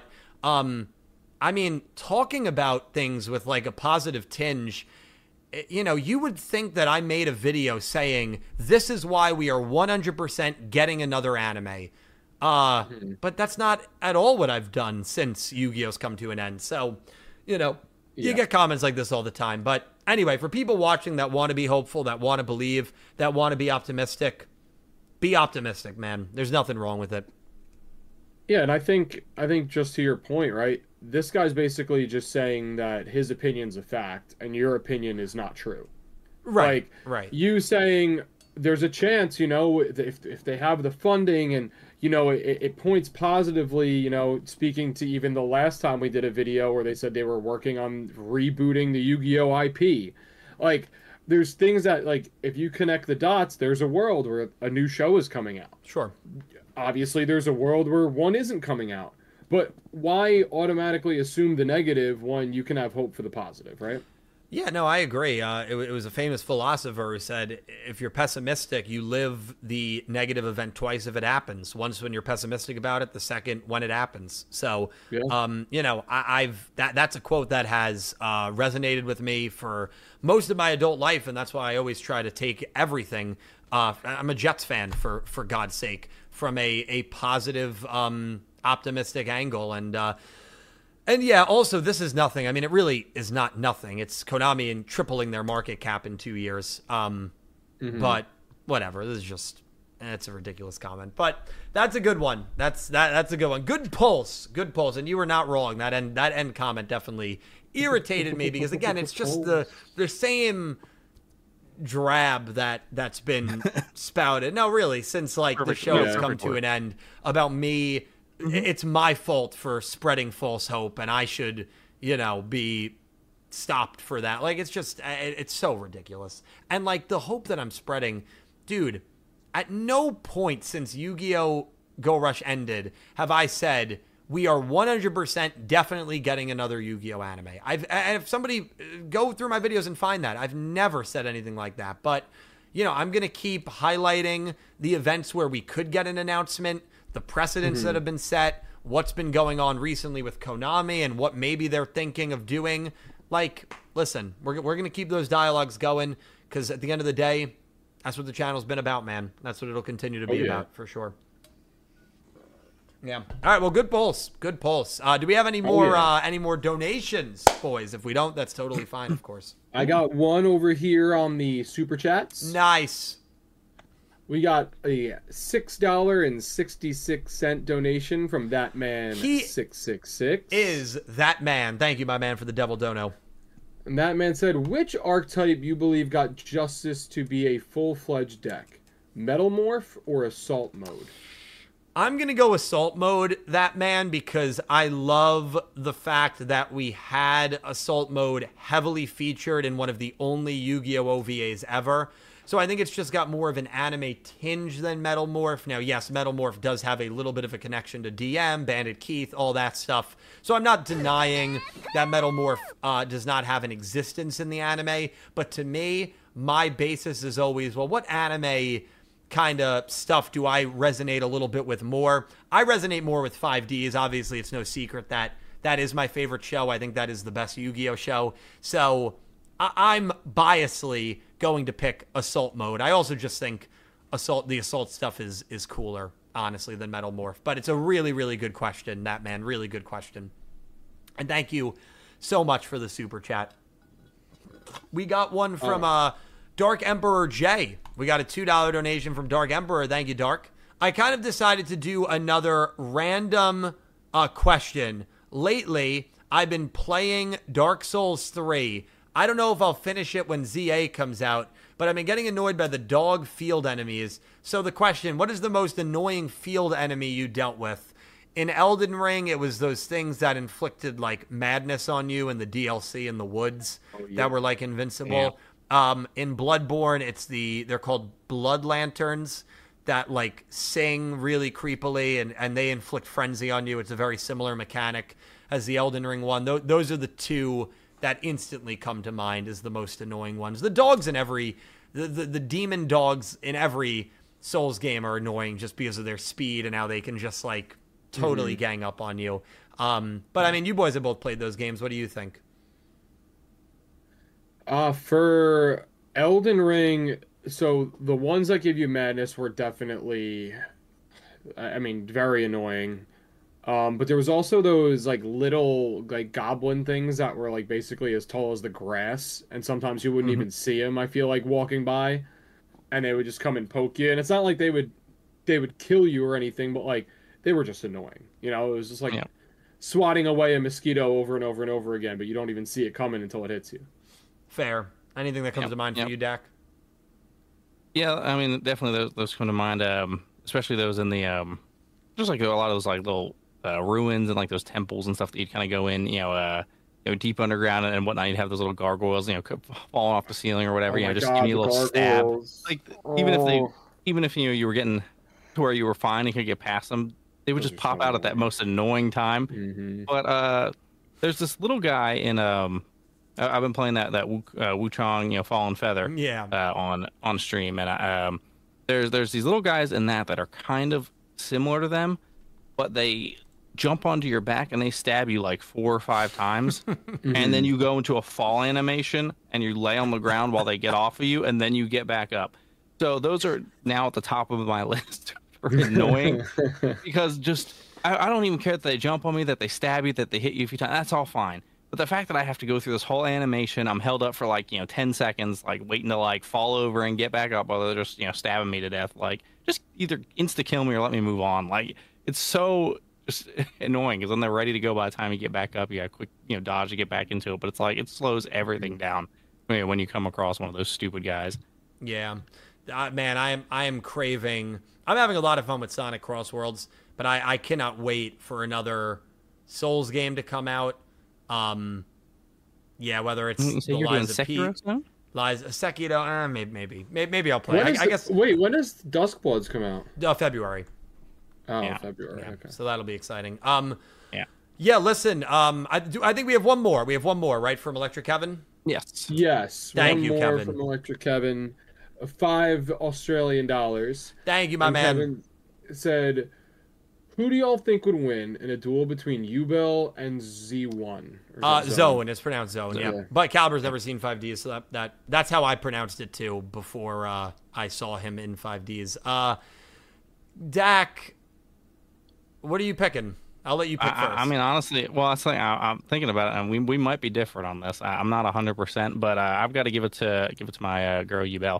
talking about things with a positive tinge. You would think that I made a video saying this is why we are 100% getting another anime. But that's not at all what I've done since Yu-Gi-Oh's come to an end. So, you get comments like this all the time. But anyway, for people watching that want to be hopeful, that want to believe, that want to be optimistic, man. There's nothing wrong with it. Yeah, and I think just to your point, right? This guy's basically just saying that his opinion's a fact and your opinion is not true. Right. Right. You saying there's a chance, if they have the funding and it points positively, speaking to even the last time we did a video where they said they were working on rebooting the Yu-Gi-Oh! IP. There's things that, if you connect the dots, there's a world where a new show is coming out. Sure. Obviously, there's a world where one isn't coming out. But why automatically assume the negative when you can have hope for the positive, right? Yeah, no, I agree. It was a famous philosopher who said, if you're pessimistic, you live the negative event twice if it happens. Once when you're pessimistic about it, the second when it happens. So, that's a quote that has resonated with me for most of my adult life, and that's why I always try to take everything. I'm a Jets fan, for God's sake, from a positive, optimistic angle. And yeah, also, this is nothing. It really is not nothing. It's Konami and tripling their market cap in 2 years. But whatever. This is just, it's a ridiculous comment. But that's a good one. That's a good one. Good pulse. And you were not wrong. That end comment definitely irritated me because, again, it's just the same drab that's been spouted. No, really, since like the show has come to an end about me, it's my fault for spreading false hope, and I should, be stopped for that. Like, it's just, it's so ridiculous. And like the hope that I'm spreading, dude, at no point since Yu-Gi-Oh! Go Rush ended have I said we are 100% definitely getting another Yu-Gi-Oh! Anime. If somebody go through my videos and find that, I've never said anything like that. But, I'm going to keep highlighting the events where we could get an announcement, the precedents that have been set, what's been going on recently with Konami and what maybe they're thinking of doing. Like, listen, we're going to keep those dialogues going because at the end of the day, that's what the channel's been about, man. That's what it'll continue to be about, for sure. Yeah. All right. Well, good pulse. Good pulse. Do we have any more donations, boys? If we don't, that's totally fine, of course. I got one over here on the super chats. Nice. We got a $6.66 donation from That Man 666. Is that man? Thank you, my man, for the devil dono. And that man said, which archetype you believe got justice to be a full-fledged deck? Metal Morph or Assault Mode? I'm going to go Assault Mode, that man, because I love the fact that we had Assault Mode heavily featured in one of the only Yu-Gi-Oh! OVAs ever. So I think it's just got more of an anime tinge than Metal Morph. Now, yes, Metal Morph does have a little bit of a connection to DM, Bandit Keith, all that stuff. So I'm not denying that Metal Morph does not have an existence in the anime. But to me, my basis is always, well, what anime kind of stuff do I resonate a little bit with more? I resonate more with 5Ds. Obviously, it's no secret that that is my favorite show. I think that is the best Yu-Gi-Oh! Show. So I'm biasly going to pick Assault Mode. I also just think the Assault stuff is cooler, honestly, than Metal Morph. But it's a really, really good question, that man. Really good question. And thank you so much for the super chat. We got one from Dark Emperor J. We got a $2 donation from Dark Emperor. Thank you, Dark. I kind of decided to do another random question. Lately, I've been playing Dark Souls 3. I don't know if I'll finish it when ZA comes out, but I've been getting annoyed by the dog field enemies. So the question, what is the most annoying field enemy you dealt with? In Elden Ring, it was those things that inflicted like madness on you in the DLC in the woods that were like invincible. Yeah. In Bloodborne, they're called Blood Lanterns that like sing really creepily and they inflict frenzy on you. It's a very similar mechanic as the Elden Ring one. Those are the two that instantly come to mind as the most annoying ones. The dogs in the demon dogs in every Souls game are annoying just because of their speed and how they can just like totally gang up on you. But I mean, you boys have both played those games. What do you think? For Elden Ring, so the ones that give you madness were definitely, very annoying. But there was also those like little like goblin things that were like basically as tall as the grass, and sometimes you wouldn't even see them. I feel like walking by, and they would just come and poke you. And it's not like they would kill you or anything, but like they were just annoying. It was just like swatting away a mosquito over and over and over again, but you don't even see it coming until it hits you. Fair. Anything that comes to mind for you, Dak? Yeah, I mean, definitely those come to mind. Especially those in the just like a lot of those like little ruins and like those temples and stuff that you'd kind of go in, deep underground and whatnot. You'd have those little gargoyles, falling off the ceiling or whatever. Just give you a little stab. Like even if you were getting to where you were fine and could get past them, they would just pop out at that most annoying time. But there's this little guy in I've been playing that Wuchang, Fallen Feather, on stream, and there's these little guys in that are kind of similar to them, but they jump onto your back and they stab you like 4 or 5 times, and then you go into a fall animation and you lay on the ground while they get off of you, and then you get back up. So those are now at the top of my list for annoying, because just I don't even care that they jump on me, that they stab you, that they hit you a few times. That's all fine. But the fact that I have to go through this whole animation, I'm held up for like 10 seconds, like waiting to like fall over and get back up while they're just stabbing me to death. Like, just either insta kill me or let me move on. Like, it's so just annoying because when they're ready to go, by the time you get back up, you got quick dodge to get back into it. But it's like it slows everything down. when you come across one of those stupid guys. Yeah, man, I am craving. I'm having a lot of fun with Sonic Crossworlds, but I cannot wait for another Souls game to come out. Yeah, whether it's You say the you're doing Lies of P, Sekiro soon? Sekiro, maybe I'll play. I guess Wait, when does Duskbloods come out? February. Oh, Yeah. February. Yeah, Okay. so that'll be exciting. Yeah. Yeah, listen, I think we have one more. We have one more, right, from Electric Kevin? Yes. Yes. Thank one you, more Kevin. from Electric Kevin. $5 Australian. Thank you, my And man. Kevin said, "Who do y'all think would win in a duel between Ubel and Z1?" Or is it Zone. It's pronounced Zone, yeah. Yeah. But Caliber's never seen 5Ds, so that's how I pronounced it too before I saw him in 5Ds. Dak, what are you picking? I'll let you pick first. I mean, honestly, well, I'm thinking about it, and we might be different on this. I'm not 100%, but I've got to give it to my girl Ubel.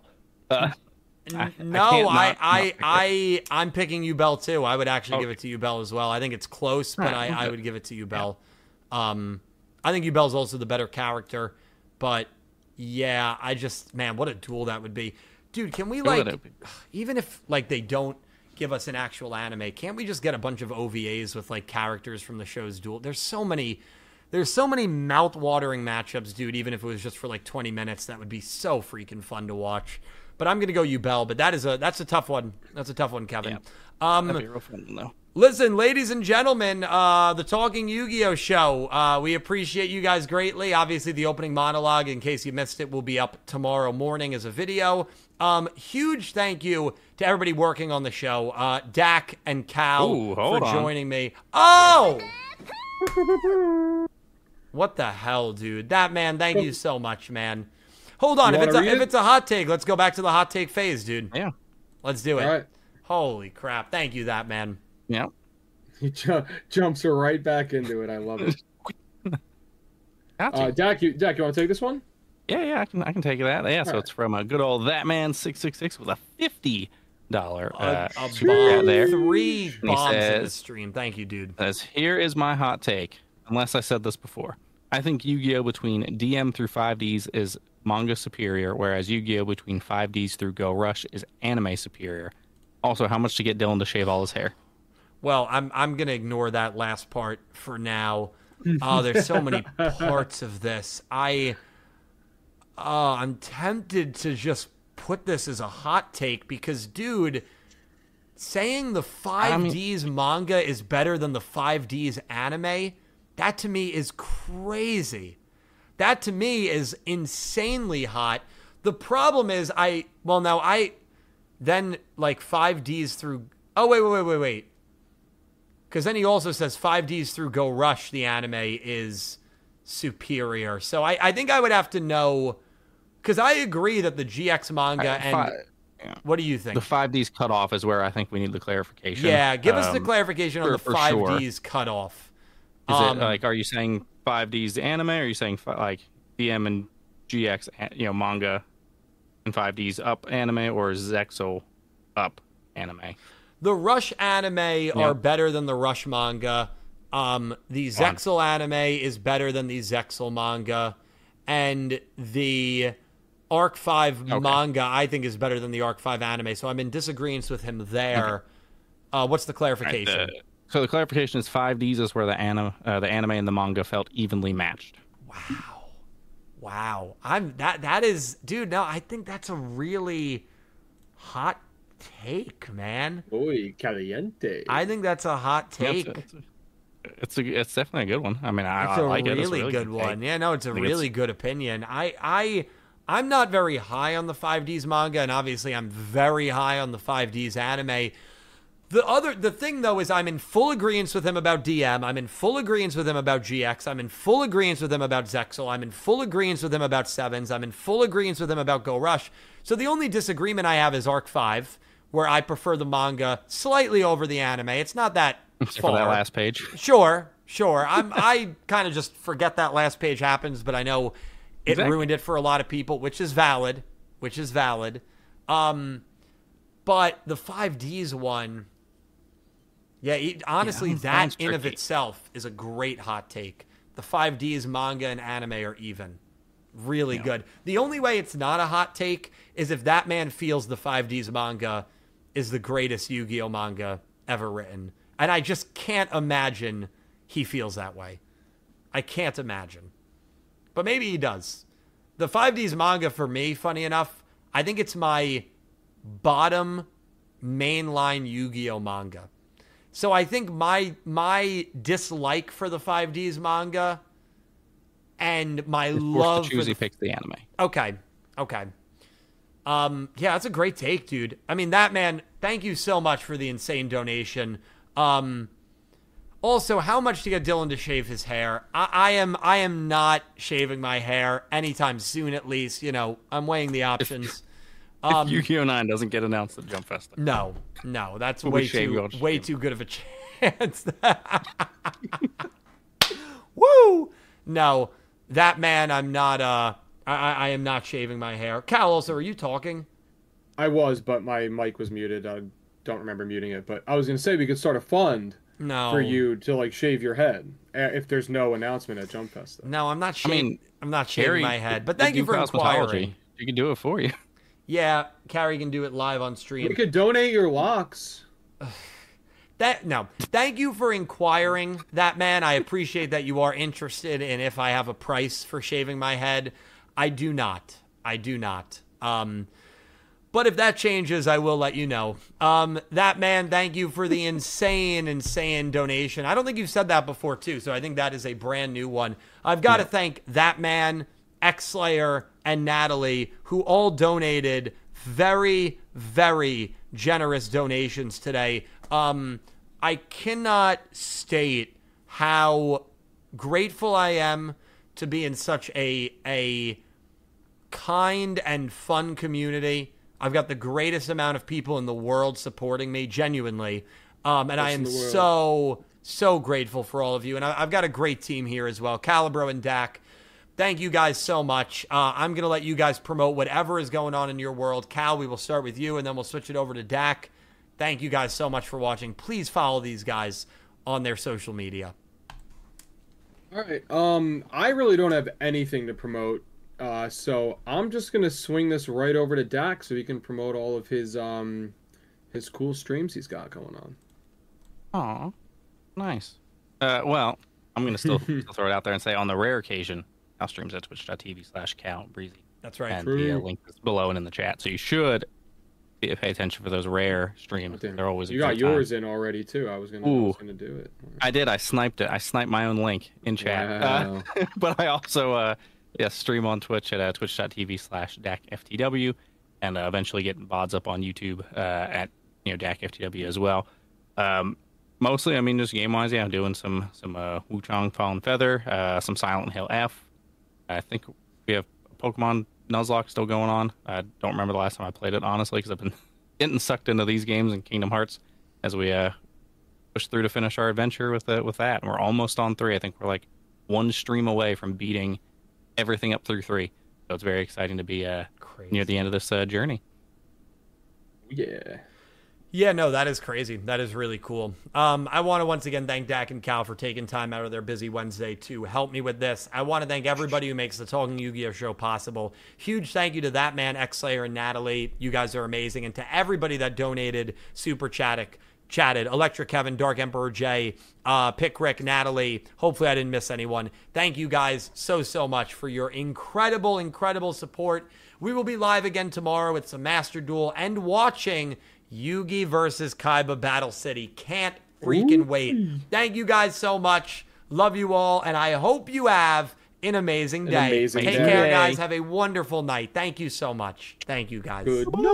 I'm picking Ubel too. I would actually give it to Ubel as well. I think it's close, but I would give it to Ubel. I think Ubel's also the better character, but yeah, man, what a duel that would be. Dude, can we even if like they don't give us an actual anime, can't we just get a bunch of OVAs with like characters from the show's duel? There's so many mouth-watering matchups, dude, even if it was just for like 20 minutes. That would be so freaking fun to watch. But I'm going to go Ubel, but that's a tough one. That's a tough one, Kevin. Yeah. That'd be real fun, though. Listen, ladies and gentlemen, the Talking Yu-Gi-Oh! Show, we appreciate you guys greatly. Obviously, the opening monologue, in case you missed it, will be up tomorrow morning as a video. Huge thank you to everybody working on the show, Dak and Cal for joining me. Oh! What the hell, dude? Thank you so much, man. Hold on, if it's a hot take, let's go back to the hot take phase, dude. Yeah. Let's do it. All right. Holy crap. Thank you, that man. Yeah. He jumps right back into it. I love it. Dak, you want to take this one? Yeah, I can take that. Yeah, so right. it's from a good old That Man 666 with a $50 A super chat there. 3 And he bombs in the says, stream. Thank you, dude. "Here is my hot take. Unless I said this before, I think Yu-Gi-Oh between DM through 5Ds is manga superior, whereas Yu-Gi-Oh between 5Ds through Go Rush is anime superior. Also, how much to get Dylan to shave all his hair?" Well, I'm gonna ignore that last part for now. Oh, there's so many parts of this. I'm tempted to just put this as a hot take because, dude, saying the 5Ds manga is better than the 5Ds anime, that to me is crazy. That to me is insanely hot. The problem is then like 5Ds through. Oh, wait. Because then he also says 5Ds through Go Rush, the anime is superior. So I think I would have to know, because I agree that the GX manga what do you think? The 5Ds cutoff is where I think we need the clarification. Yeah, give us the clarification on the 5Ds cutoff. Is it like, are you saying 5Ds anime, or are you saying like DM and GX, manga and 5Ds up anime, or Zexal up anime? The Rush anime are better than the Rush manga. The Zexal anime is better than the Zexal manga. And the Arc 5 manga, I think, is better than the Arc 5 anime. So I'm in disagreement with him there. What's the clarification? Right, so the clarification is 5Ds is where the anime and the manga felt evenly matched. Wow. That is, dude, no, I think that's a really hot take, man. Uy, caliente. I think that's a hot take. It's definitely a good one. I mean, I It's a like it. really It's a really good one. take. Yeah, no, it's a really good opinion. I'm not very high on the 5Ds manga, and obviously I'm very high on the 5Ds anime. The thing though is I'm in full agreement with him about DM. I'm in full agreement with him about GX. I'm in full agreement with him about Zexal. I'm in full agreement with him about Sevens. I'm in full agreement with him about Go Rush. So the only disagreement I have is Arc 5, where I prefer the manga slightly over the anime. It's not that far. For that last page. Sure. I kind of just forget that last page happens, but I know it ruined it for a lot of people, which is valid. But the 5Ds one, honestly, that in of itself is a great hot take. The 5Ds manga and anime are even. really good. The only way it's not a hot take is if that man feels the 5Ds manga is the greatest Yu-Gi-Oh manga ever written. And I just can't imagine he feels that way. I can't imagine. But maybe he does. The 5Ds manga for me, funny enough, I think it's my bottom mainline Yu-Gi-Oh manga. So I think my dislike for the 5Ds manga and my love for he picks the anime. Okay. Yeah, that's a great take, dude. I mean, that man, thank you so much for the insane donation. Also, how much to get Dylan to shave his hair? I am not shaving my hair anytime soon, at least. You know, I'm weighing the options. If Yu-Gi-Oh! 9 doesn't get announced at Jump Fest. No, that's way too good of a chance. Woo! No, that man, I'm not, I am not shaving my hair. Cal, also, are you talking? I was, but my mic was muted. I don't remember muting it, but I was going to say we could start a fund for you to, like, shave your head if there's no announcement at Jump Fest. No, I'm not shaving. I'm not shaving my head, but thank you for inquiring. You can do it for you. Yeah, Carrie can do it live on stream. We could donate your locks. Thank you for inquiring, that man. I appreciate that you are interested in if I have a price for shaving my head. I do not. But if that changes, I will let you know. That man, thank you for the insane donation. I don't think you've said that before, too, so I think that is a brand new one. I've got to thank that man, X-Slayer, and Natalie, who all donated very, very generous donations today. I cannot state how grateful I am to be in such a kind and fun community. I've got the greatest amount of people in the world supporting me, genuinely. And I am so grateful for all of you. And I've got a great team here as well. Calibro and Dak. Thank you guys so much. I'm going to let you guys promote whatever is going on in your world. Cal, we will start with you, and then we'll switch it over to Dak. Thank you guys so much for watching. Please follow these guys on their social media. All right. I really don't have anything to promote, so I'm just going to swing this right over to Dak so he can promote all of his cool streams he's got going on. Aw, nice. Well, I'm going to still throw it out there and say on the rare occasion, Cal streams at twitch.tv/CalBreezy. That's right. And the link is below and in the chat. So you should pay attention for those rare streams. They're always you got yours in already too. I was gonna do it. I did. I sniped it. I sniped my own link in chat. Wow. But I also stream on Twitch at twitch.tv/DakFTW, and eventually getting VODs up on YouTube at DakFTW as well. Mostly, I mean, just game wise, I'm doing some Wuchang Fallen Feather, some Silent Hill F. I think we have Pokemon Nuzlocke still going on. I don't remember the last time I played it, honestly, because I've been getting sucked into these games and Kingdom Hearts as we push through to finish our adventure with that. And we're almost on 3. I think we're like one stream away from beating everything up through 3. So it's very exciting to be near the end of this journey. Yeah. Yeah, no, that is crazy. That is really cool. I want to once again thank Dak and Cal for taking time out of their busy Wednesday to help me with this. I want to thank everybody who makes the Talking Yu-Gi-Oh! Show possible. Huge thank you to that man, X-Slayer, and Natalie. You guys are amazing. And to everybody that donated, super chatted, Electric Kevin, Dark Emperor J, Pick Rick, Natalie. Hopefully I didn't miss anyone. Thank you guys so much for your incredible support. We will be live again tomorrow with some Master Duel and watching Yugi versus Kaiba Battle City. Can't freaking wait. Thank you guys so much. Love you all, and I hope you have an amazing day. Take care, guys. Have a wonderful night. Thank you so much. Thank you, guys. Good night.